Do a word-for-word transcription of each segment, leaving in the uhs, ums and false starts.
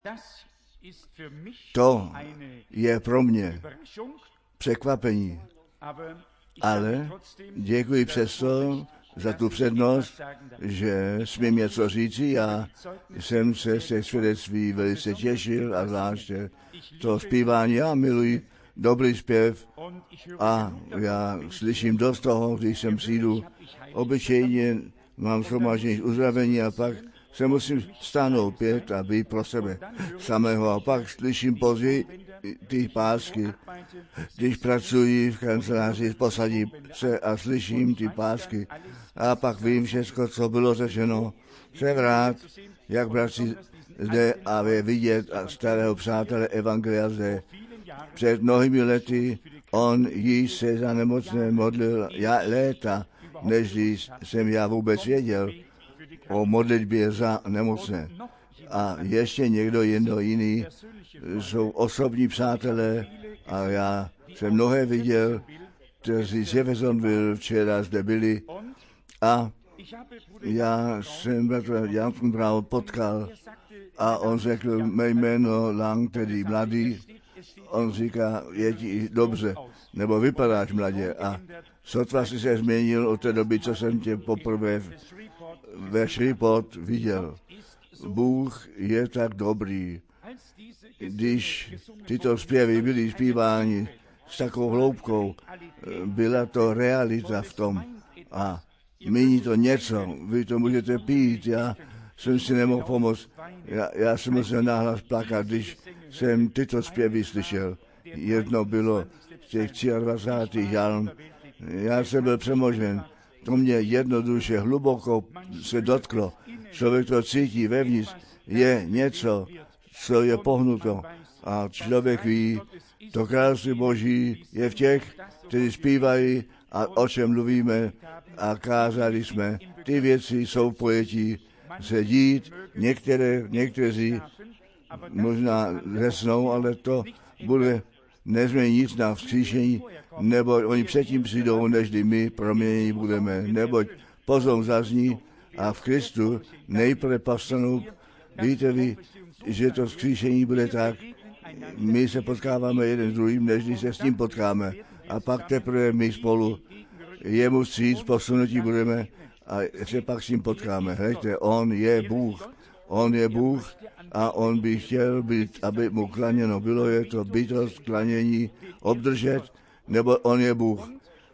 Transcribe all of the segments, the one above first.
To je pro mě překvapení, ale děkuji přesto za tu přednost, že smím něco říci. Já jsem se z těch svědectví velice těšil a zvláště to zpívání. Já miluji dobrý zpěv a já slyším dost toho, když jsem přijdu. Obyčejně mám shromáždění uzdravení a pak se musím stáhnout pět a být pro sebe samého. A pak slyším později ty pásky, když pracuji v kanceláři, posadím se a slyším ty pásky. A pak vím všechno, co bylo řečeno. Jsem rád, jak bratři zde a je vidět a starého přátele Evangelia zde. Před mnohými lety on již se za nemocné modlil já léta, než jsem já vůbec věděl o modlitbě za nemocné. A ještě někdo jiný, jiný jsou osobní přátelé a já jsem mnohé viděl, kteří z Jeffersonville včera zde byli a já jsem bratra Jansen Brau potkal a on řekl mé jméno Lang, tedy mladý. On říká, je ti dobře, nebo vypadáš mladě. A sotva si se změnil od té doby, co jsem tě poprvé ve Shreveport viděl. Bůh je tak dobrý. Když tyto zpěvy byly zpívány s takovou hloubkou, byla to realita v tom. A mění to něco, vy to můžete pít, já jsem si nemohl pomoct. Já, já jsem musel nahlas plakat, když jsem tyto zpěvy slyšel. Jedno bylo z těch dvacátých třech žalm. Já jsem byl přemožen. To mě jednoduše hluboko se dotklo. Člověk to cítí vevnitř. Je něco, co je pohnuto. A člověk ví, to království Boží je v těch, kteří zpívají a o čem mluvíme a kázali jsme. Ty věci jsou v pojetí se dít. Některé, někteří možná řesnou, ale to bude nezmění nic na vzkříšení, neboť oni předtím přijdou, než my proměnění budeme, neboť pozor zazní a v Kristu nejprve povstanou. Víte vy, že to vzkříšení bude tak, my se potkáváme jeden s druhým, než se s ním potkáme a pak teprve my spolu jemu vstříc posunutí budeme a se pak s ním potkáme. Hleďte, on je Bůh, on je Bůh a on by chtěl být, aby mu klaněno bylo, je to bytost klanění obdržet, nebo on je Bůh.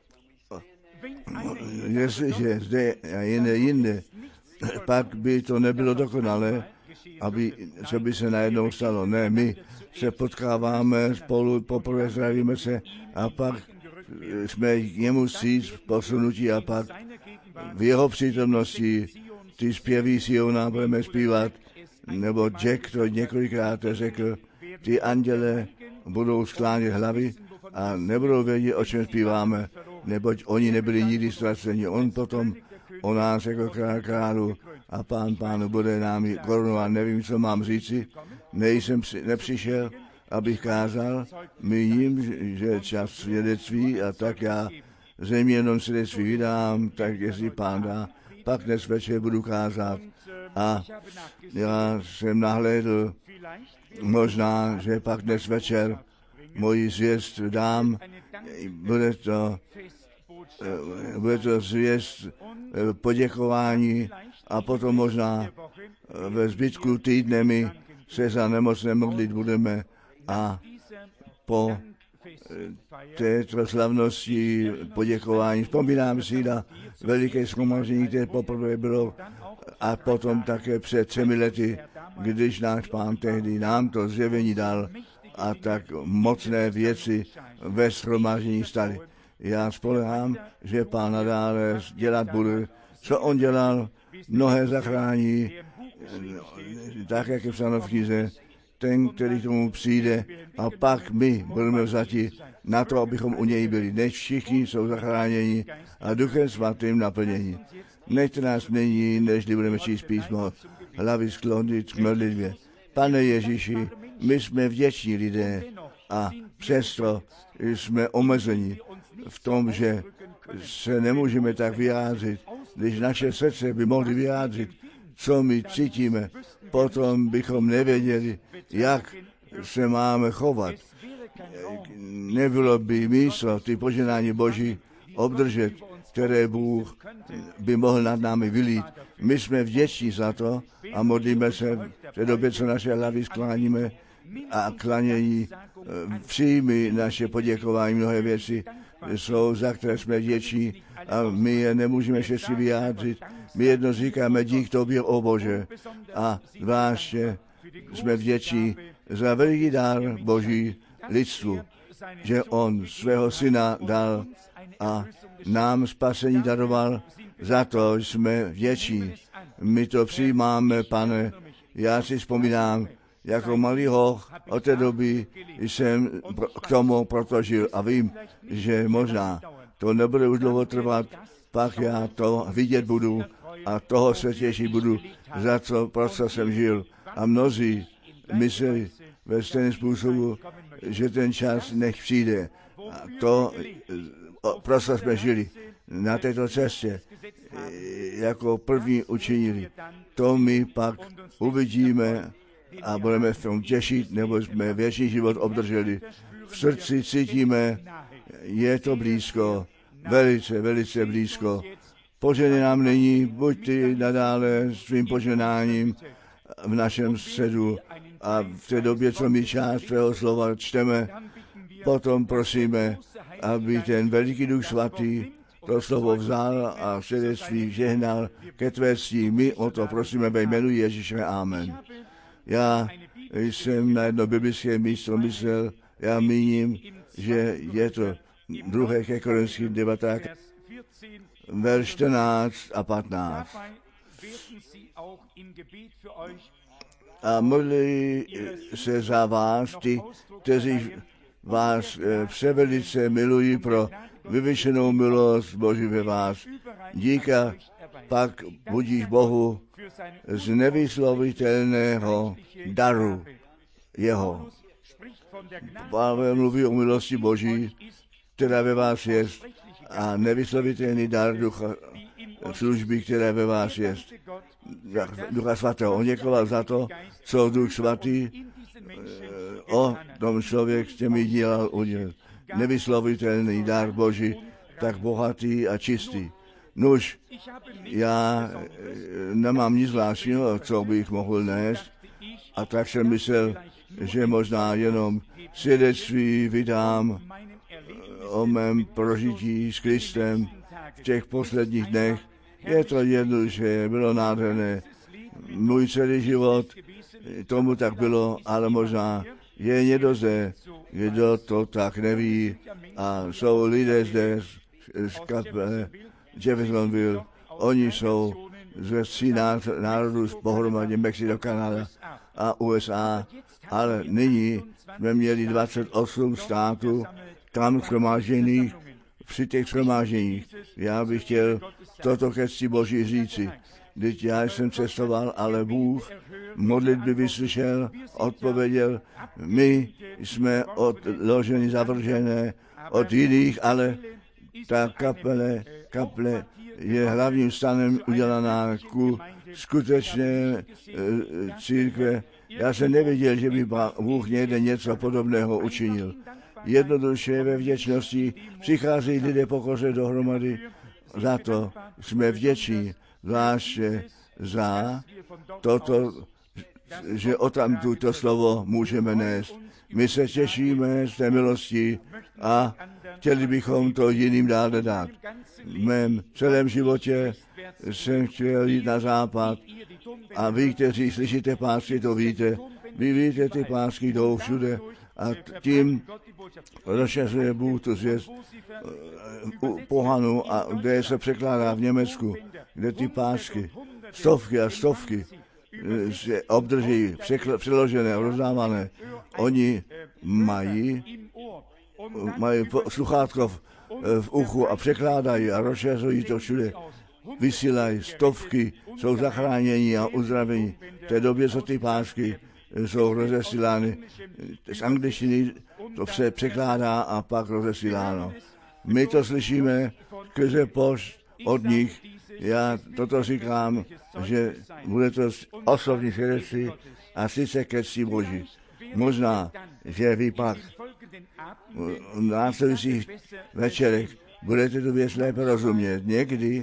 Jestliže zde a jiné jinde, pak by to nebylo dokonalé, aby, co by se najednou stalo. Ne, my se potkáváme spolu, poprvé zdravíme se a pak jsme jemu vstříc posunutí a pak v jeho přítomnosti ty zpěví Siona budeme zpívat, nebo Jack to několikrát řekl, ty anděle budou sklánět hlavy a nebudou vědět, o čem zpíváme, neboť oni nebyli nikdy ztraceni. On potom o nás jako král králu a pán pánu bude námi korunovat. Nevím, co mám říci, nejsem, nepřišel, abych kázal, míním, že čas svědectví a tak já zřejmě jenom svědectví vydám, tak jestli pán dá, pak dnes večer budu kázat. A já jsem nahlédl, možná, že pak dnes večer moji zvěst dám, bude to, bude to zvěst poděkování a potom možná ve zbytku týdne my se za nemocné modlit budeme a po této slavnosti poděkování vzpomínám si na veliké shromáždění, které poprvé bylo a potom také před třemi lety, když náš pán tehdy nám to zjevení dal a tak mocné věci ve shromáždění staly. Já spolehám, že pán nadále dělat bude, co on dělal, mnohé zachrání, tak, jak je psáno v knize, ten, který tomu přijde a pak my budeme vzati na to, abychom u něj byli. Než všichni jsou zachráněni a Duchem Svatým naplněni. Nechte nás nyní, než budeme číst písmo, hlavy sklonit k modlitbě. Pane Ježíši, my jsme vděční lidé a přesto jsme omezeni v tom, že se nemůžeme tak vyjádřit, když naše srdce by mohly vyjádřit, co my cítíme potom bychom nevěděli, jak se máme chovat. Nebylo by místo ty požehnání Boží obdržet, které Bůh by mohl nad námi vylít. My jsme vděční za to a modlíme se v té době, co naše hlavy skláníme a klanění. Přijmi naše poděkování, mnohé věci jsou, za které jsme vděční a my je nemůžeme všechny vyjádřit. My jedno říkáme dík Tobě, o Bože, a zvláště jsme vděční za veliký dár Boží lidstvu, že On svého syna dal a nám spasení daroval. Za to jsme vděční. My to přijímáme, Pane. Já si vzpomínám, jako malý hoch od té doby jsem k tomu proto žil a vím, že možná to nebude už dlouho trvat, pak já to vidět budu a toho se těšit budu, za co proto jsem žil. A mnozí mysleli ve stejném způsobu, že ten čas nech přijde. A to proto jsme žili na této cestě, jako první učinili. To my pak uvidíme a budeme v tom těšit, nebo jsme věčný život obdrželi. V srdci cítíme, je to blízko, velice, velice blízko. Požehnej nám nyní, buď ty nadále svým požehnáním v našem středu a v té době, co my část tvého slova čteme, potom prosíme, aby ten veliký Duch Svatý to slovo vzal a svědectví žehnal ke tvé cti. My o to prosíme ve jménu Ježíše. Amen. Já jsem na jedno biblické místo myslel, já míním, že je to druhé ke Korinským devatenáct, verš čtrnáct a patnáct. A modlí se za vás, ty, kteří vás převelice milují pro vyvyšenou milost Boží ve vás. Díka pak budíš Bohu z nevyslovitelného daru jeho. Pavel mluví o milosti Boží, která ve vás je, a nevyslovitelný dar ducha služby, která ve vás je. Ducha Svatého. On děkoval za to, co Duch Svatý o tom člověk s těmi dělal udělal. Nevyslovitelný dar Boží, tak bohatý a čistý. Nuž, já nemám nic zvláštního, co bych mohl nést, a tak jsem myslel, že možná jenom svědectví vydám o mém prožití s Kristem v těch posledních dnech. Je to jednoduše, bylo nádherné. Můj celý život tomu tak bylo, ale možná je někdo zde, kdo to tak neví, a jsou lidé zde z kapele Jeffersonville. Oni jsou ze tří národů pohromadě, Mexiko, Kanada a U S A, ale nyní jsme měli dvacet osm států tam shromážděných, při těch shromážděních. Já bych chtěl toto ke cti Boží říci. Vždyť já jsem cestoval, ale Bůh modlitby vyslyšel, odpověděl. My jsme odloženi, zavržené od jiných, ale ta kapele, kaple je hlavním stanem udělaná ku skutečné církve. Já jsem nevěděl, že by Bůh někde něco podobného učinil. Jednoduše ve vděčnosti přicházejí lidé pokoře dohromady. Za to jsme vděční, zvláště za toto, že o tam tuto slovo můžeme nést. My se těšíme z té milosti a chtěli bychom to jiným dále dát. V mém celém životě jsem chtěl jít na západ a vy, kteří slyšíte pásky, to víte. Vy víte, ty pásky jdou všude a tím rozšiřuje Bůh tu zvěst u pohanu, a kde se překládá v Německu, kde ty pásky, stovky a stovky se obdrží přeložené, rozdávané. Oni mají, mají sluchátko v, v uchu a překládají a rozšiřují to všude. Vysílají stovky, jsou zachráněni a uzdravení. V té době, co ty pásky jsou rozesílány z angličtiny, to se překládá a pak rozesíláno. My to slyšíme skrze pošt od nich. Já toto říkám, že bude to osobní svědectví a sice ke cti Boží. Možná, že vy pak v následujících večerech budete tu věc lépe rozumět. Někdy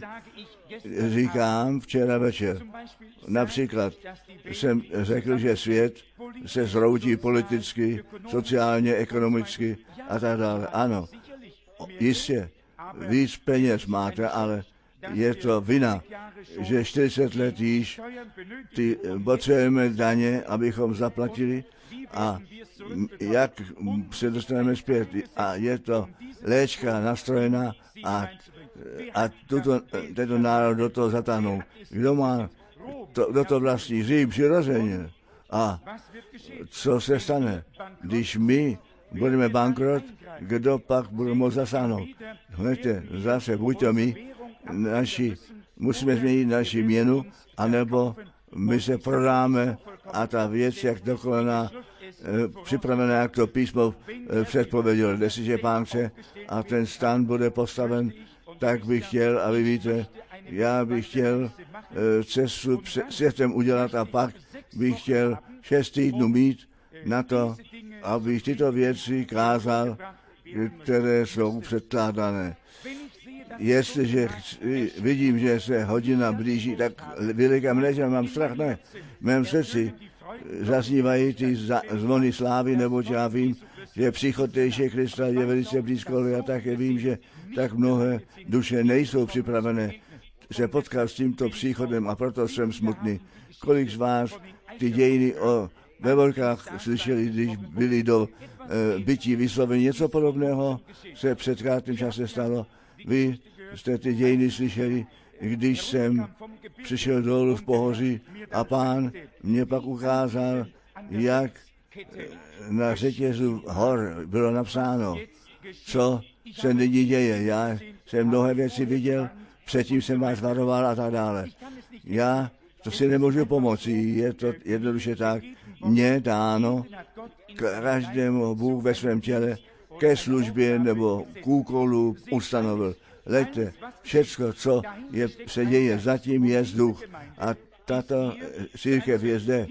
říkám včera večer, například jsem řekl, že svět se zhroutí politicky, sociálně, ekonomicky a tak dále. Ano, jistě, víc peněz máte, ale je to vina, že čtyřicet let již ty potřebujeme daně, abychom zaplatili a jak se dostaneme zpět. A je to léčka nastrojená a, a tuto, tento národ do toho zatáhnou. Kdo má, to, kdo to vlastní? Řím přirozeně. A co se stane, když my budeme bankrot, kdo pak bude moct zasáhnout? Hnedte, zase buď to my, naši, musíme změnit naši měnu, anebo my se prodáme a ta věc, jak dokolená, připravená, jak to písmo předpovědělo, jestliže Pán chce a ten stan bude postaven, tak bych chtěl, a vy víte, já bych chtěl cestu světem udělat a pak bych chtěl šest týdnů mít na to, abych tyto věci kázal, které jsou předkládané. Jestliže vidím, že se hodina blíží, tak vylikám ne, že mám strach, ne. V mém srdci zaznívají ty zvony slávy, neboť já vím, že příchod Ježíše Krista je velice blízko, ale já také vím, že tak mnohé duše nejsou připravené se potkat s tímto příchodem a proto jsem smutný. Kolik z vás ty dějiny o ve volkách slyšeli, když byli do e, bytí vysloveni, něco podobného se před krátkým čase stalo. Vy jste ty dějiny slyšeli, když jsem přišel dolů v pohoří a Pán mě pak ukázal, jak na řetězu hor bylo napsáno, co se nyní děje. Já jsem mnohé věci viděl, předtím jsem vás varoval a tak dále. Já to si nemůžu pomoci, je to jednoduše tak. Mně dáno každému Bůh ve svém těle ke službě nebo k úkolu ustanovil. Leďte, všecko, co je, se děje, zatím je duch. A tato církev je zde.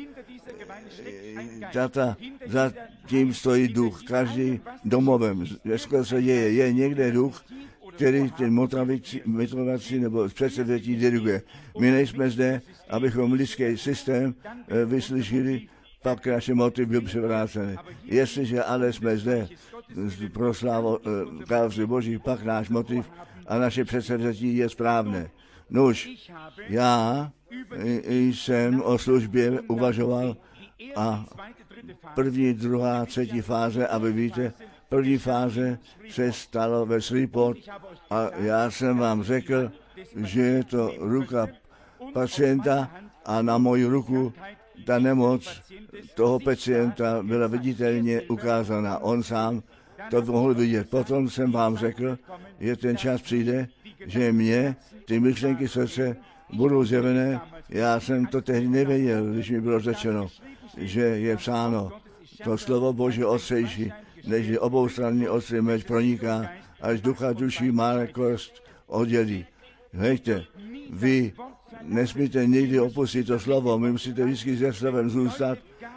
Tata, zatím stojí duch. Každý domovem, všechno se děje, je někde duch, který ten motivací nebo předsedetí diriguje. My nejsme zde, abychom lidský systém vyslyšeli, pak naše motiv byl převrácený. Jestliže ale jsme zde pro slávu království Boží, pak náš motiv a naše předsevzetí je správné. Nuž, já jsem o službě uvažoval a první, druhá, třetí fáze, a vy víte, první fáze se stalo ve Shreveport a já jsem vám řekl, že je to ruka pacienta a na moji ruku ta nemoc toho pacienta byla viditelně ukázána. On sám to mohl vidět. Potom jsem vám řekl, že ten čas přijde, že mě ty myšlenky srdce budou zjevené. Já jsem to tehdy nevěděl, když mi bylo řečeno, že je psáno to slovo Boží ostřejší, než je oboustranný ostrý meč proniká, až ducha duší má kost oddělí. Hejte, vy nesmíte nikdy opustit to slovo, my musíte vždycky se slovem zůstat.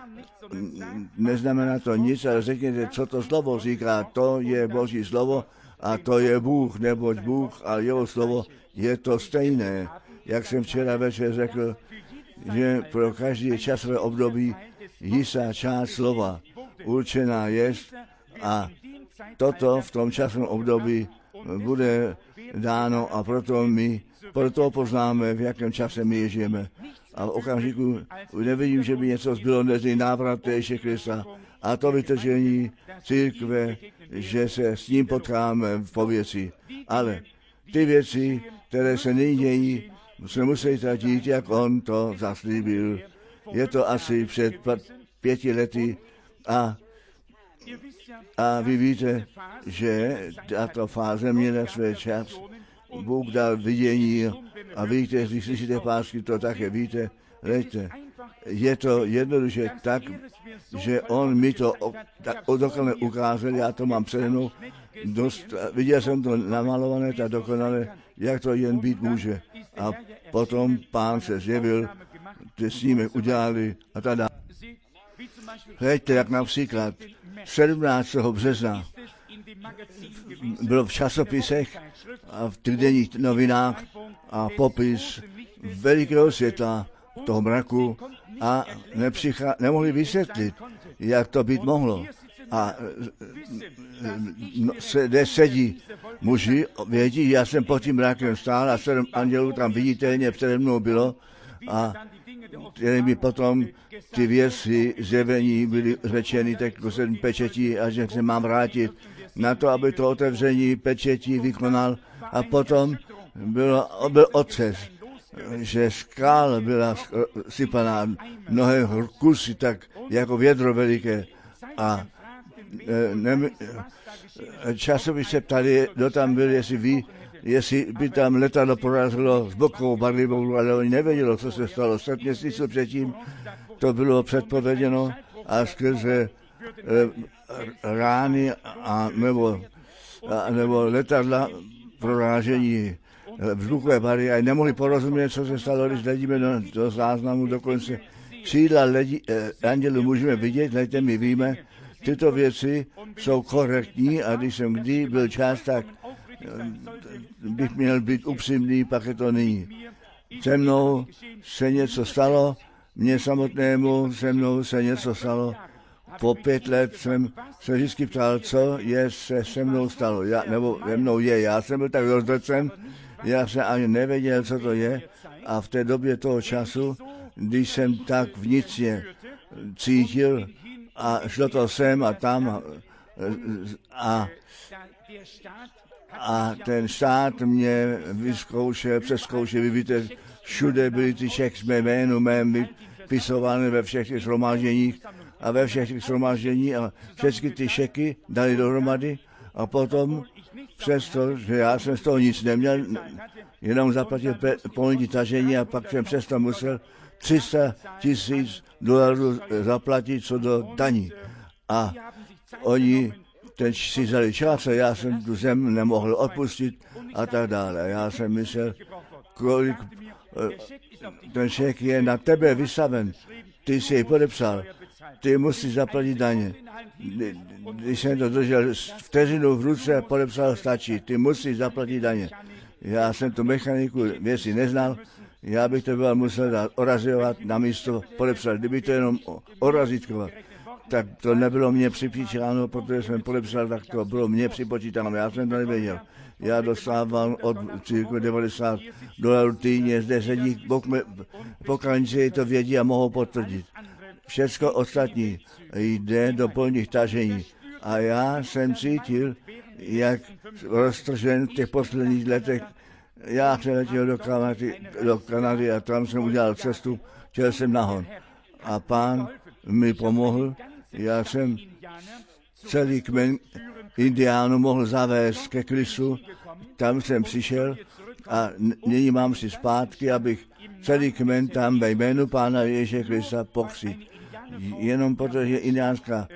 Neznamená to nic, ale řekněte, co to slovo říká. To je Boží slovo a to je Bůh, neboť Bůh a jeho slovo je to stejné. Jak jsem včera večer řekl, že pro každé časové období jistá část slova určená je a toto v tom časovém období bude dáno a proto my proto poznáme, v jakém čase my žijeme. A v okamžiku nevidím, že by něco zbylo než návrat Ježíše Krista a to vytržení církve, že se s ním potkáme v pověci. Ale ty věci, které se nyní dějí, se musí dít, jak on to zaslíbil. Je to asi před pěti lety a, a vy víte, že tato fáze měla své čas. Bůh dal vidění a vy, kteří slyšíte pásky, to také víte. Leďte, je to jednoduše tak, že on mi to dokonale ukázal, já to mám přede mnou, dost, viděl jsem to namalované, tak dokonale, jak to jen být může. A potom Pán se zjevil, ty snímek udělali a tada. Hleďte, jak například sedmnáctého března bylo v časopisech a v týdenních novinách a popis velikého světla, toho mraku a nepřichá, nemohli vysvětlit, jak to být mohlo. A no, se, kde sedí muži, vědí, já jsem pod tím mrakem stál a sedm andělů tam viditelně přede mnou bylo a mi potom ty věci zjevení byly řečeny, tak jako sedm pečetí a že se mám vrátit na to, aby to otevření pečetí vykonal a potom bylo, byl otřes, že skál byla sypaná mnohé kusy, tak jako vědro veliké a ne, časově se ptali, kdo tam byl, jestli ví, jestli by tam letadlo porazilo s bokovou barlivou, ale oni nevědělo, co se stalo. Set měsíců předtím to bylo předpověděno a skrze rány a nebo, a nebo letadla prorážení vzduchové bariéry nemohli porozumět, co se stalo, když hledíme do, do záznamu dokonce. Křídla lidi, eh, andělů můžeme vidět, hledajte, my víme, tyto věci jsou korektní a když jsem kdy byl čas, tak bych měl být upřímný, pak je to nyní. Se mnou se něco stalo, mně samotnému se mnou se něco stalo. Po pět let jsem se vždycky ptal, co je se se mnou stalo, já, nebo se mnou je. Já jsem byl tak rozdrcen, já jsem ani nevěděl, co to je a v té době toho času, když jsem tak vnitřně cítil a šlo to sem a tam a, a, a ten stát mě vyzkoušel, přeskoušel, vy víte, všude byly ty všech mé jménu, mém vypisovány ve všech těch shromážděních a ve všech těch shromážděních a všechny ty šeky dali dohromady a potom přesto, že já jsem z toho nic neměl, jenom zaplatil polní tažení a pak jsem přesto musel tři sta tisíc dolarů zaplatit co do daní. A oni ten si vzali čas a já jsem tu zem nemohl odpustit a tak dále. Já jsem myslel, kolik ten šek je na tebe vystaven, ty jsi jej podepsal, ty musíš zaplatit daně. Když jsem to držel vteřinu v ruce, podepsal, stačí, ty musíš zaplatit daně. Já jsem tu mechaniku věci neznal, já bych to byl musel dát orazovat na místo podepsat. Kdyby to jenom orazítkovat, tak to nebylo mě připočítáno, protože jsem podepsal, tak to bylo mě připočítáno. Já jsem to nevěděl. Já dostával od cirka devadesát dolarů týdně, zde sedí pokladníci, to vědí a mohou potvrdit. Všecko ostatní jde do polních tažení. A já jsem cítil, jak roztržen v těch posledních letech. Já přeletěl do Kanady, do Kanady a tam jsem udělal cestu, chtěl jsem nahon. A Pán mi pomohl, já jsem celý kmen Indiánů mohl zavést ke Kristu, tam jsem přišel a nyní mám si zpátky, abych celý kmen tam ve jménu Pána Ježíše Krista pokřít. Jenom protože indiánská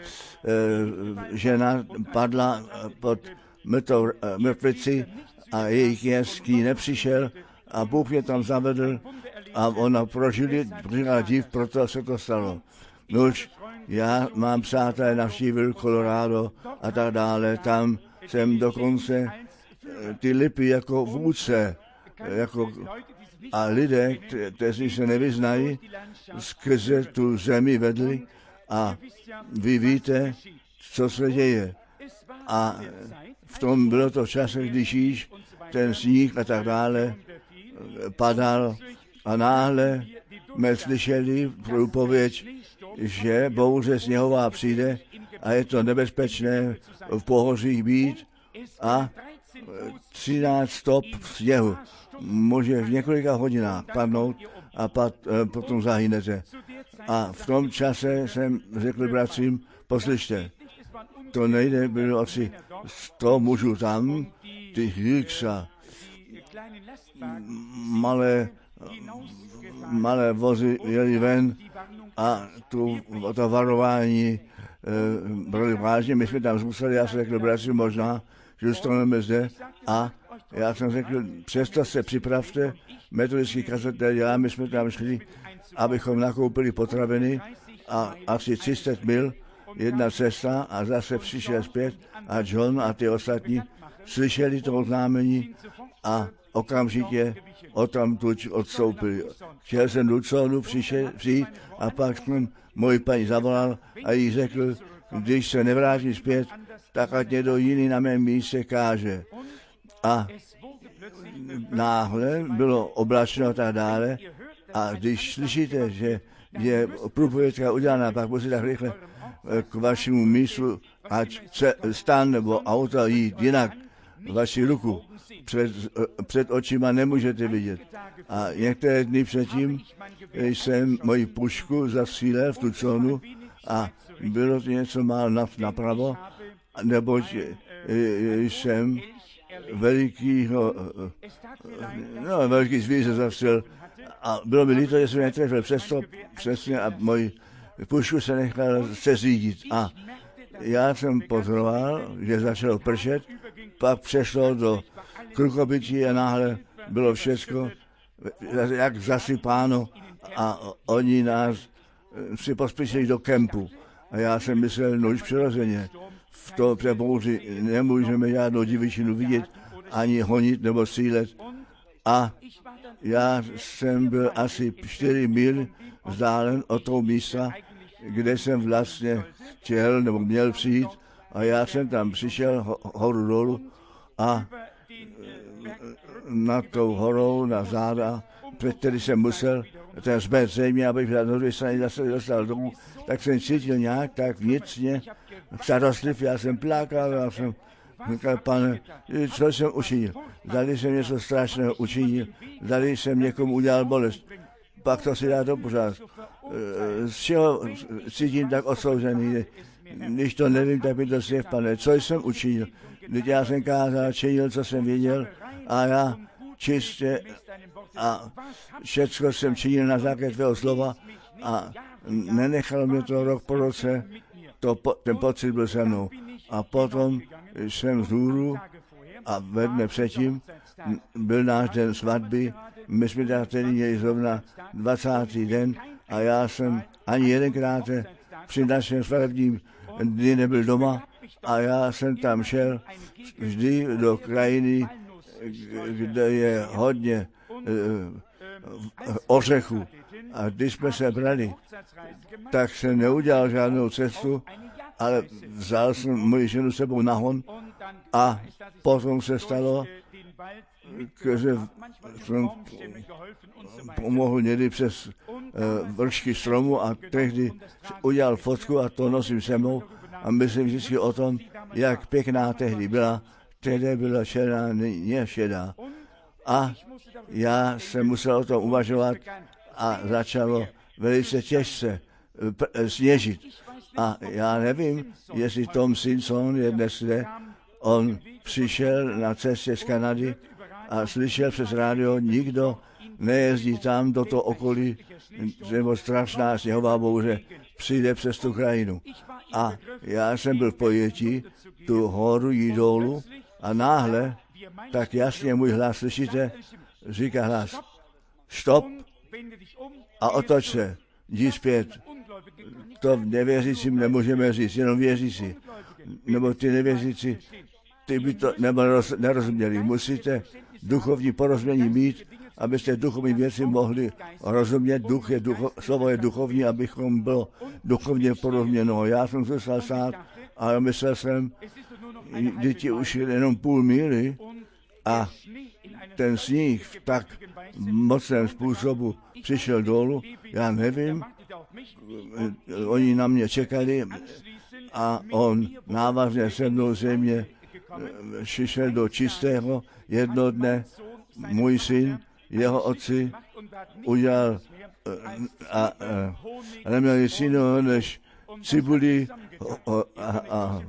e, žena padla pod mrtvou, e, mrtvici a jejich jež k ní nepřišel a Bůh je tam zavedl a ona prožili, prožila div, proto se to stalo. Nož, já mám přátelé, navštívil Colorado a tak dále, tam jsem dokonce ty lipy jako vůdce, jako, a lidé, kteří se nevyznají, skrze tu zemi vedli a vy víte, co se děje. A v tom bylo to v čase, když již ten sníh a tak dále padal a náhle jsme slyšeli průpověď, že bouře sněhová přijde a je to nebezpečné v pohořích být a třináct stop sněhu může v několika hodinách padnout a pat, potom zahynete. A v tom čase jsem řekl bratřím, poslyšte, to nejde, bylo asi sto mužů tam, ty hýksa, malé, malé vozy jeli ven a tu, to varování e, brali vážně. My jsme tam zmuseli, já jsem řekl, bratři, možná, že zůstaneme zde a já jsem řekl, přesto se připravte, metodický kazatel, já, my jsme tam šli, abychom nakoupili potraviny a asi tři sta mil, jedna cesta a zase přišel zpět a John a ty ostatní slyšeli to oznámení a okamžitě o tam tuď odstoupili. Chtěl jsem do Luconu přijít a pak jsem moji paní zavolal a jí řekl, když se nevrátí zpět, tak ať někdo jiný na mém místě káže. A náhle bylo oblačno a tak dále a když slyšíte, že je průpovědka udělaná, pak musíte tak rychle k vašemu místu, ať stan nebo auto jít jinak, vaši ruku před, před očima nemůžete vidět. A některé dny předtím jsem moji pušku zastřílel v tu zónu a bylo to něco málo napravo, neboť jsem velikýho, no, veliký zvíře zastřelil a bylo mi líto, že jsem netrefil přesto přesně a moji pušku se nechal seřídit. A já jsem pozoroval, že začalo pršet, pak přešlo do krukobytí a náhle bylo všecko jak zasypáno a oni nás si pospíšili do kempu. A já jsem myslel, no už přirozeně, v to přebouři nemůžeme žádnou divočinu vidět, ani honit nebo střílet. A já jsem byl asi čtyři mil vzdálen od toho místa, kde jsem vlastně chtěl nebo měl přijít a já jsem tam přišel ho, horu dolů a nad tou horou na záda, před který jsem musel ten zbět zřejmě, abych na druhé straně zase dostal domů, tak jsem cítil nějak tak vnitřně starostliv, já jsem plakal, já jsem říkal, pane, co jsem učinil? Zdali jsem něco strašného učinil, zdali jsem někomu udělal bolest. Pak to si dá do pořád. Z čeho cítím tak osouzený? Když to nevím, tak mi to svět, pane, co jsem učinil? Když já jsem kázal, činil, co jsem věděl a já čistě a všecko jsem činil na základě tvého slova a nenechalo mě to rok po roce, to, ten pocit byl se mnou. A potom jsem z hůru a ve dne předtím byl náš den svatby, my jsme tady tedy měli zrovna dvacátý den a já jsem ani jedenkrát při našem svatebním dny nebyl doma a já jsem tam šel vždy do krajiny, kde je hodně uh, ořechu. A když jsme se brali, tak jsem neudělal žádnou cestu, ale vzal jsem moji ženu sebou na hon a potom se stalo, že jsem pomohl někdy přes uh, vršky stromu a tehdy udělal fotku a to nosím se mnou a myslím vždycky o tom, jak pěkná tehdy byla. Tehdy byla šedá, ne šedá. A já jsem musel o tom uvažovat a začalo velice těžce sněžit. A já nevím, jestli Tom Simpson je dnes zde, on přišel na cestě z Kanady a slyšel přes rádio, nikdo nejezdí tam do toho okolí, nebo strašná sněhová bouře přijde přes tu krajinu. A já jsem byl v pojetí, tu horu jít dolů a náhle, tak jasně můj hlas, slyšíte, říká hlas, stop a otoč se, jdi zpět. To nevěřícím nemůžeme říct, jenom věřící. Nebo ty nevěřící, ty by to nerozuměli. Musíte duchovní porozumění mít, abyste duchovní věci mohli rozumět. Duch je ducho, slovo je duchovní, abychom bylo duchovně porozuměno. Já jsem zůstal stát, ale myslel jsem, děti už jenom půl míly a ten sníh v tak mocném způsobu přišel dolů. Já nevím, oni na mě čekali a on návazně se mnou země přišel do čistého. Jedno dne můj syn, jeho otci udělal a, a, a neměl nic jiného než cibuli a, a, a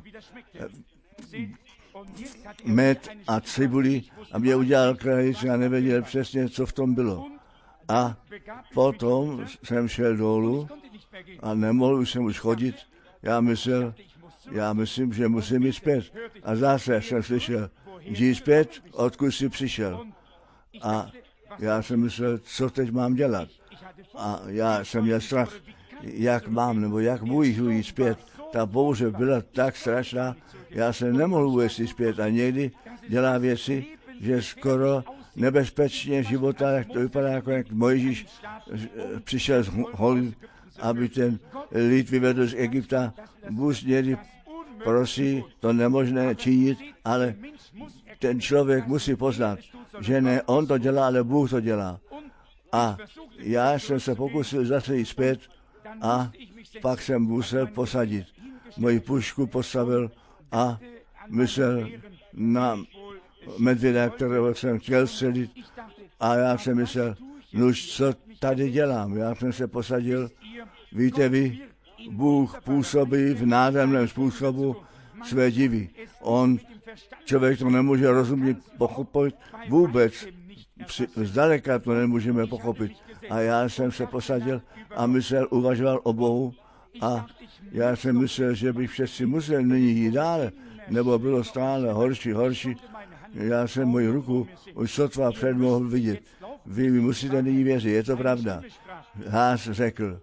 med a cibuli a mě udělal krajici a nevěděl přesně, co v tom bylo. A potom jsem šel dolů a nemohl už jsem už chodit. Já myslel, já myslím, že musím jít zpět. A zase jsem slyšel, jdi zpět, odkud jsi přišel. A já jsem myslel, co teď mám dělat. A já jsem měl strach, jak mám, nebo jak můžu jít zpět. Ta bouře byla tak strašná, já jsem nemohl vůbec jít zpět. A někdy dělá věci, že skoro nebezpečně života, jak to vypadá, jako jak Mojžíš přišel z hory, aby ten lid vyvedl z Egypta. Bůh někdy prosí to nemožné činit, ale ten člověk musí poznat, že ne on to dělá, ale Bůh to dělá. A já jsem se pokusil zase jít zpět a pak jsem musel posadit. Moji pušku postavil a myslel na medvěda, kterého jsem chtěl střelit. A já jsem myslel, no co tady dělám? Já jsem se posadil. Víte vy, Bůh působí v nádherném způsobu své divy. On, člověk to nemůže rozumět, pochopit vůbec. Zdaleka to nemůžeme pochopit. A já jsem se posadil a myslel, uvažoval o Bohu a já jsem myslel, že bych přeci musel nyní jít dále, nebo bylo stále horší, horší. Já jsem moji ruku už sotva před mohl vidět. Vy mi musíte nyní věřit, je to pravda. Ház řekl,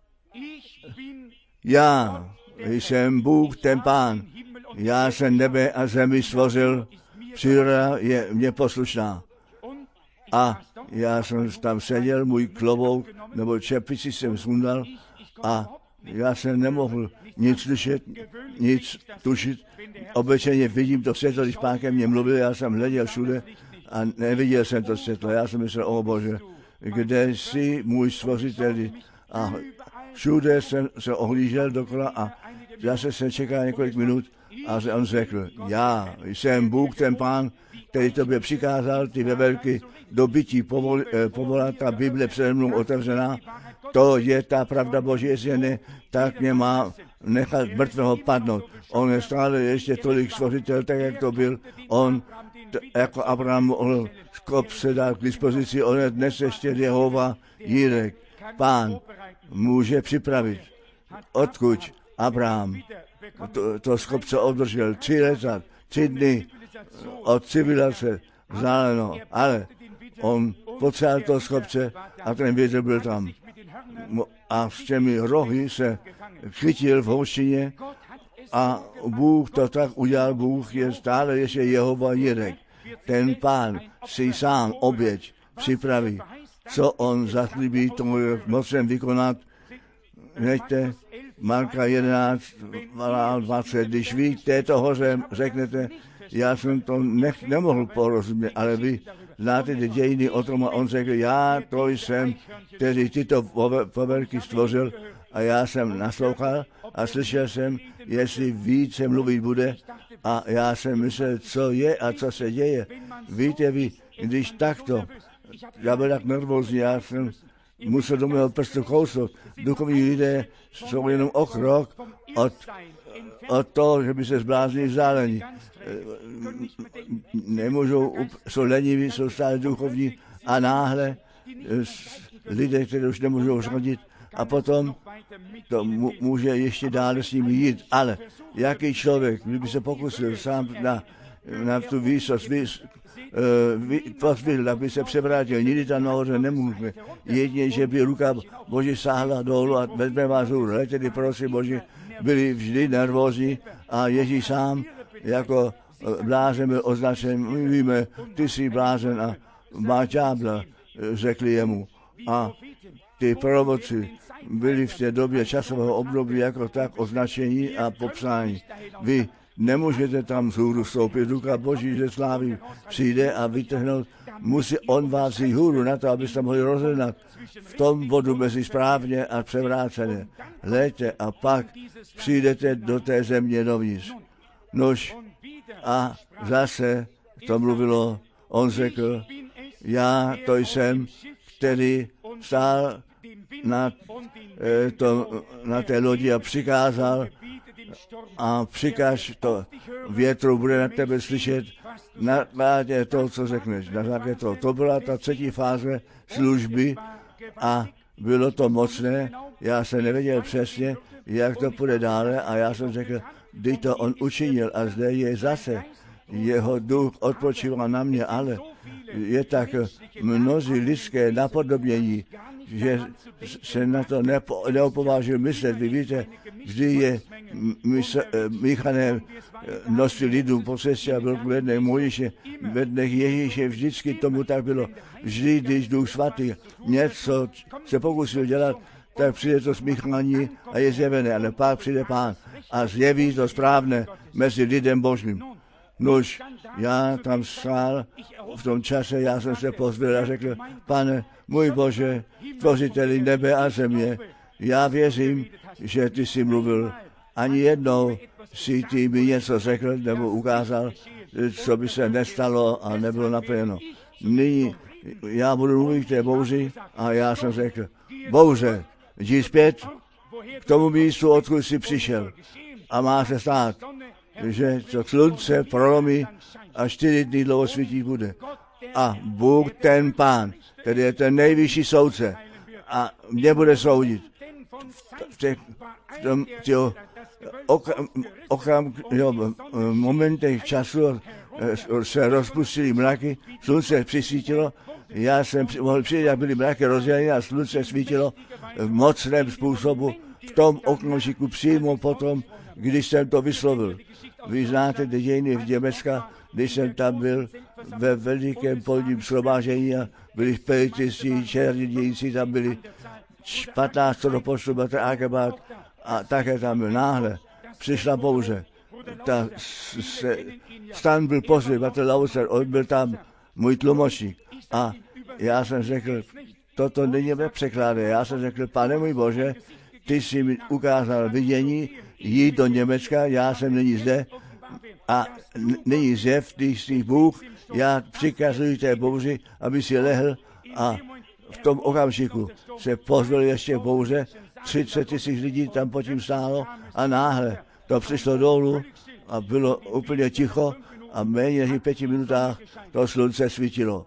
já jsem Bůh, ten Pán, já jsem nebe a zemi stvořil, příroda je mě poslušná. A já jsem tam seděl, můj klobouk nebo čepici jsem sundal a já jsem nemohl nic slyšet, nic tušit. Obyčejně vidím to světlo, když Pán ke mně mluvil, já jsem hleděl všude a neviděl jsem to světlo. Já jsem myslel, o Bože, kde jsi můj stvořitel? A všude jsem se ohlížel dokola a zase jsem čekal několik minut a on řekl, já jsem Bůh, ten Pán, který tobě přikázal ty vevelky do bytí povol, eh, povolat, ta Bible přede mnou otevřená, to je ta pravda Boží, jestli ne, tak mě má nechat mrtvého padnout. On je stále ještě tolik stvořitel, tak jak to byl. On, t- jako Abraham mohl skop se dát k dispozici, on je dnes ještě Jehova Jirek. Pán může připravit. Odkud Abraham to, to skopce obdržel tři leta, tři dny od civilizace vzdáleno, ale on potřeboval toho skopce a ten věděl byl tam. A s těmi rohy se chytil v houštině a Bůh to tak udělal, Bůh je stále ještě Jehova Jirek. Ten Pán si sám oběť připraví, co on zaslíbí, tomu je mocen vykonat. Neďte, Marka jedenáct, dvacet, když vy této hoře řeknete, já jsem to nech, nemohl porozumět, ale vy znáte ty dějiny o tom a on řekl, já to jsem, který tyto povelky stvořil a já jsem naslouchal a slyšel jsem, jestli více mluvit bude a já jsem myslel, co je a co se děje. Víte vy, když takto, já byl tak nervózní, já jsem musel do mého prstu kousnout. Duchovní lidé jsou jenom o krok od, od toho, že by se zbláznili vzdálení. Nemůžou, jsou leniví, jsou stále duchovní a náhle lidé, kteří už nemůžou řadit a potom to může ještě dále s nimi jít. Ale jaký člověk, kdyby se pokusil sám na, na tu výsost, výsost pozdvihl, aby se převrátil, nikdy tam nahoře nemůže. Jedině, že by ruka Boží sáhla dolů a vezme vás hůru. Letěli, prosím Boží, byli vždy nervózní a Ježíš sám jako blázen byl označen. My víme, ty jsi blázen a má ďábla, řekli jemu. A ty proroci byli v té době časového období jako tak označení a popsání. Vy nemůžete tam z hůru stoupit, ducha Boží ze slávy přijde a vytrhnout, musí on vás jít hůru na to, abyste mohli rozeznat v tom bodu mezi správně a převrácené. Léte a pak přijdete do té země dovnitř. Nož a zase to mluvilo, on řekl, já to jsem, který stál na, to, na té lodi a přikázal a přikaž to větru, bude na tebe slyšet na základě toho, co řekneš. Na základě toho. To byla ta třetí fáze služby a bylo to mocné, já jsem nevěděl přesně, jak to půjde dále a já jsem řekl, kdy to on učinil a zde je zase. Jeho duch odpočívá na mě, ale je tak mnozí lidské napodobnění, že se na to nepo, neopovážil myslet. Vy víte, vždy je míchané množství lidů po cestě a byl ve dnech Mojžíše, ve dnech Ježíše, vždycky tomu tak bylo. Vždy, když Duch Svatý něco se pokusil dělat, tak přijde to smíchání a je zjevené, ale pak přijde Pán a zjeví to správné mezi lidem Božím. Nož, já tam stál v tom čase, já jsem se pozvedl a řekl, Pane, můj Bože, tvořiteli nebe a země, já věřím, že ty jsi mluvil. Ani jednou si ty mi něco řekl nebo ukázal, co by se nestalo a nebylo naplněno. Nyní já budu mluvit k té bouři a já jsem řekl, bouře, jdi zpět k tomu místu, odkud jsi přišel. A má se stát, že to slunce prolomí a čtyři dny dlouho svítí bude. A Bůh ten Pán, který je ten nejvyšší soudce a mě bude soudit. V těch, v tom, těho, okam, okam, jo, momentech času se rozpustily mraky, slunce přisvítilo, já jsem mohl přijít, jak byly mraky rozdělené a slunce svítilo v mocném způsobu v tom okamžiku přímo potom, když jsem to vyslovil. Vy znáte ty dějiny v Německa, když jsem tam byl ve velikém polním shromáždění a byli spiritisti, černí dějící, tam byli patnáct do počtu Batr Akebat a také tam byl náhle. Přišla bouře. Ta se, stan byl poslední, Batr Lauser, on byl tam, můj tlumočník. A já jsem řekl, toto není ve překládě. Já jsem řekl, Pane můj Bože, ty jsi mi ukázal vidění, jít do Německa, já jsem není zde a není zjev, ty jsi Bůh, já přikazuji té bouři, aby si lehl a v tom okamžiku se pozvali ještě bouře, třicet tisíc lidí tam pod tím stálo a náhle to přišlo dolů a bylo úplně ticho a méně než v pěti minutách to slunce svítilo.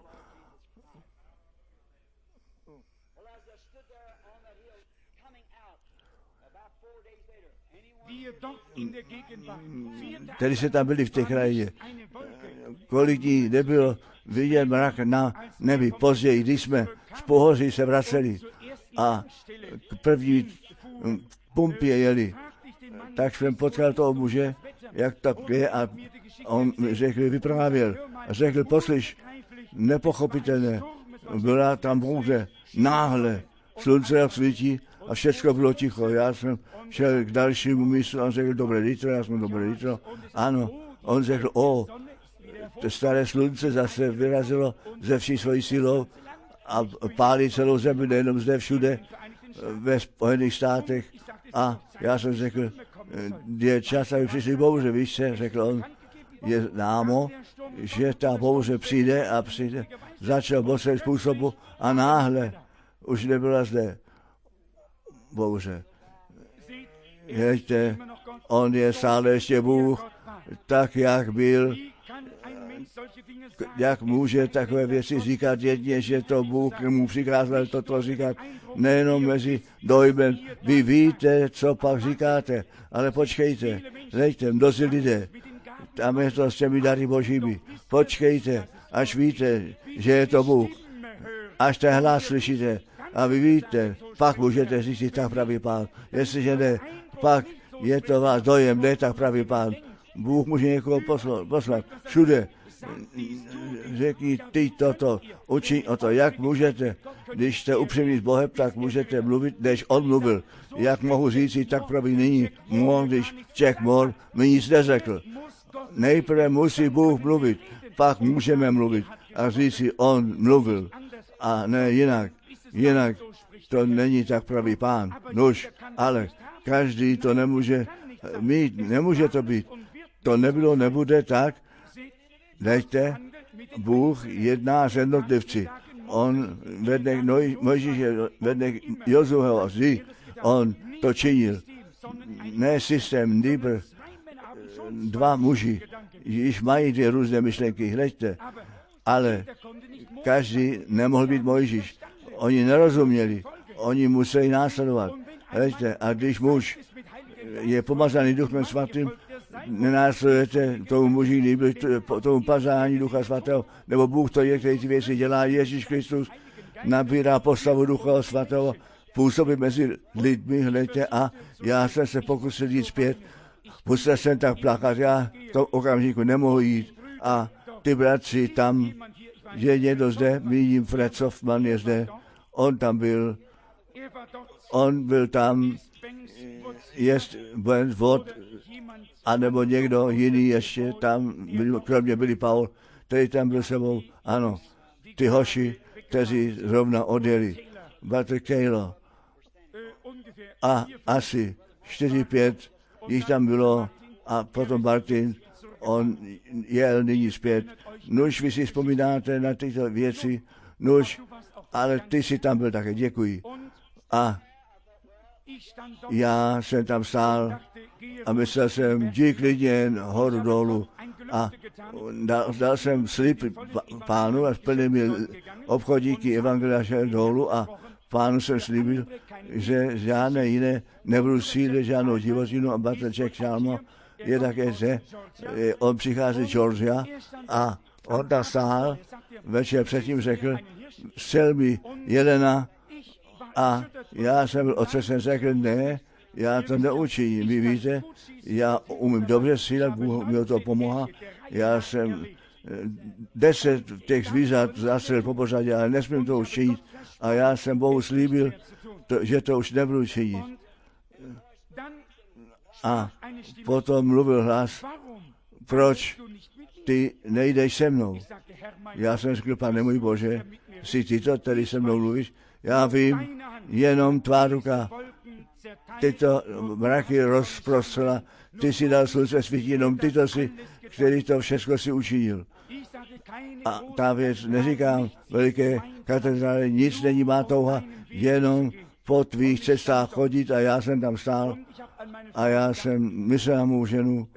Tedy se tam byli v té krajině. Kolik dní nebylo vidět mrak na nebi. Později, když jsme z pohoří se vraceli a k první pumpě jeli, tak jsem potkal toho muže, jak tak je a on řekl, vyprávěl a řekl, poslyš, nepochopitelné, byla tam bouře, náhle, slunce jak svítí a všechno bylo ticho. Já jsem šel k dalšímu místu a on řekl, dobré litro, já jsem dobré litro. Ano, on řekl, o, to staré slunce zase vyrazilo ze vší svojí silou a pálí celou zemi, nejenom zde všude ve Spojených státech. A já jsem řekl, je čas, aby přišli bouře, víš se, řekl on, je známo, že ta bouře přijde a přijde, začal bosem způsobu a náhle už nebyla zde bouře. Jeďte, on je stále ještě Bůh, tak jak byl, jak může takové věci říkat jedně, že to Bůh mu přikázal toto říkat, nejenom mezi dojmem, vy víte, co pak říkáte, ale počkejte, leďte, mnozí lidé, tam je to s těmi dary božími, počkejte, až víte, že je to Bůh, až ten hlas slyšíte a vy víte, pak můžete říct, tak pravý Pán, jestliže ne, pak je to vás dojem, ne tak pravý Pán, Bůh může někoho poslat, poslat všude. Řekni ty toto, učiň o to, jak můžete, když jste upřímní s Bohem, tak můžete mluvit, než on mluvil. Jak mohu říct, tak pravý nyní, mohl, když Čech mohl, mi nic neřekl. Nejprve musí Bůh mluvit, pak můžeme mluvit a říct si, on mluvil a ne jinak. Jinak to není tak pravý Pán. Nuž, ale každý to nemůže mít, nemůže to být. To nebylo, nebude tak. Dejte, Bůh jedná s jednotlivci. On ve dnech Mojžíše, ve dnech Jozueho, on to činil. Ne systém, nýbr, dva muži, již mají dvě různé myšlenky, hleďte, ale každý nemohl být Mojžíš. Oni nerozuměli. oni musí následovat. Hleďte, a když muž je pomazaný Duchem Svatým, nenásledujete tomu muži líbí, tomu pazání Ducha Svatého, nebo Bůh to je, který ty věci dělá, Ježíš Kristus nabírá postavu Ducha Svatého, působí mezi lidmi, hleďte, a já jsem se pokusil jít zpět, musel jsem tak plakat, já v tom okamžiku nemohu jít a ty bratři tam, že někdo zde, vidím Fred Softman je zde, on tam byl, on byl tam, jest vod, anebo někdo jiný ještě tam, kromě byli Paul, který tam byl sebou, ano, ty hoši, kteří zrovna odjeli, Walter Taylor, a asi čtyři, pět jich tam bylo a potom Martin, on jel nyní zpět. Nuž, vy si vzpomínáte na tyto věci, nuž, ale ty si tam byl také, děkuji. A já jsem tam stál a myslel jsem, jdi klidně horu dolů a dal, dal jsem slib pánu a splnil mi obchodíky evangelia šel dolů a pánu jsem slíbil, že žádné jiné nebudu sílit, žádnou životinu a Bartleček Šálmo je také zde, on přichází z Georgia a on tam stál, večer předtím řekl, střel mi Jelena a já jsem byl otřesen, řekl, ne, já to neučiním, vy víte, já umím dobře střílet, Bůh mi to pomohá, já jsem deset těch zvířat zastřelil po pořadě, ale nesmím to už činit a já jsem Bohu slíbil, to, že to už nebudu činit. A potom mluvil hlas, proč ty nejdeš se mnou? Já jsem řekl, Pane můj Bože, jsi ty to, který se mnou mluvíš? Já vím, jenom tvá ruka tyto mraky rozprostřela, ty si dal slunce svítit, jenom ty to si, který to všechno si učinil. A ta věc, neříkám veliké katedrály, nic není má touha, jenom po tvých cestách chodit a já jsem tam stál a já jsem myslel na mou ženu,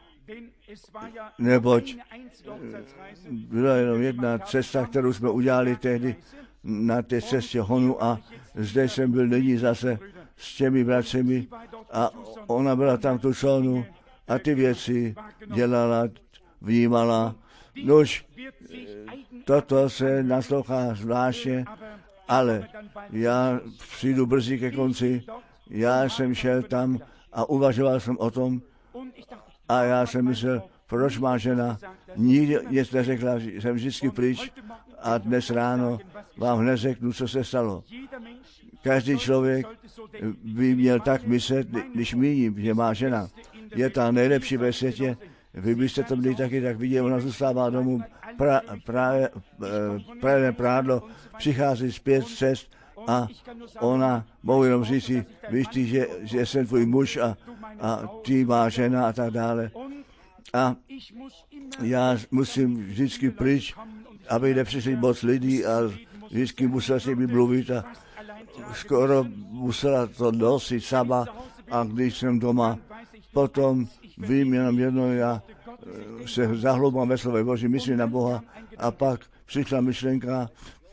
neboť byla jenom jedna cesta, kterou jsme udělali tehdy na té cestě Honu a zde jsem byl nyní zase s těmi bratřemi a ona byla tam tu zónu a ty věci dělala, vnímala. Nož, toto se naslouchá zvláště, ale já přijdu brzy ke konci, já jsem šel tam a uvažoval jsem o tom a já jsem myslel, proč má žena nikdy nic neřekla, jsem vždycky pryč a dnes ráno vám hned řeknu, co se stalo. Každý člověk by měl tak myslet, když míním, že má žena. Je ta nejlepší ve světě, vy byste to měli taky tak vidět, ona zůstává domů, pra, právě, právě prádlo, přichází zpět z cest a ona, mohu jenom říct si, víš ty, že, že jsem tvůj muž a, a ty má žena a tak dále. A já musím vždycky pryč, aby nepřišli moc lidí a vždycky musela s nimi mluvit a skoro musela to nosit sama a když jsem doma, potom vím jenom jedno, já se zahloubám ve slově Boží, myslím na Boha a pak přišla myšlenka,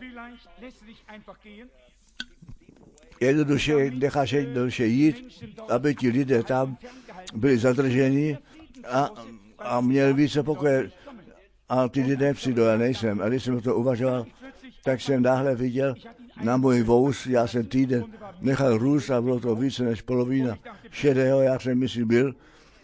jednoduše necháš jednoduše jít, aby ti lidé tam byli zadrženi a, a měli více pokoje. A ty lidé přijdou, já nejsem. A když jsem to uvažoval, tak jsem náhle viděl na můj vůz, já jsem týden nechal růst a bylo to více než polovina šedého, já jsem myslím byl.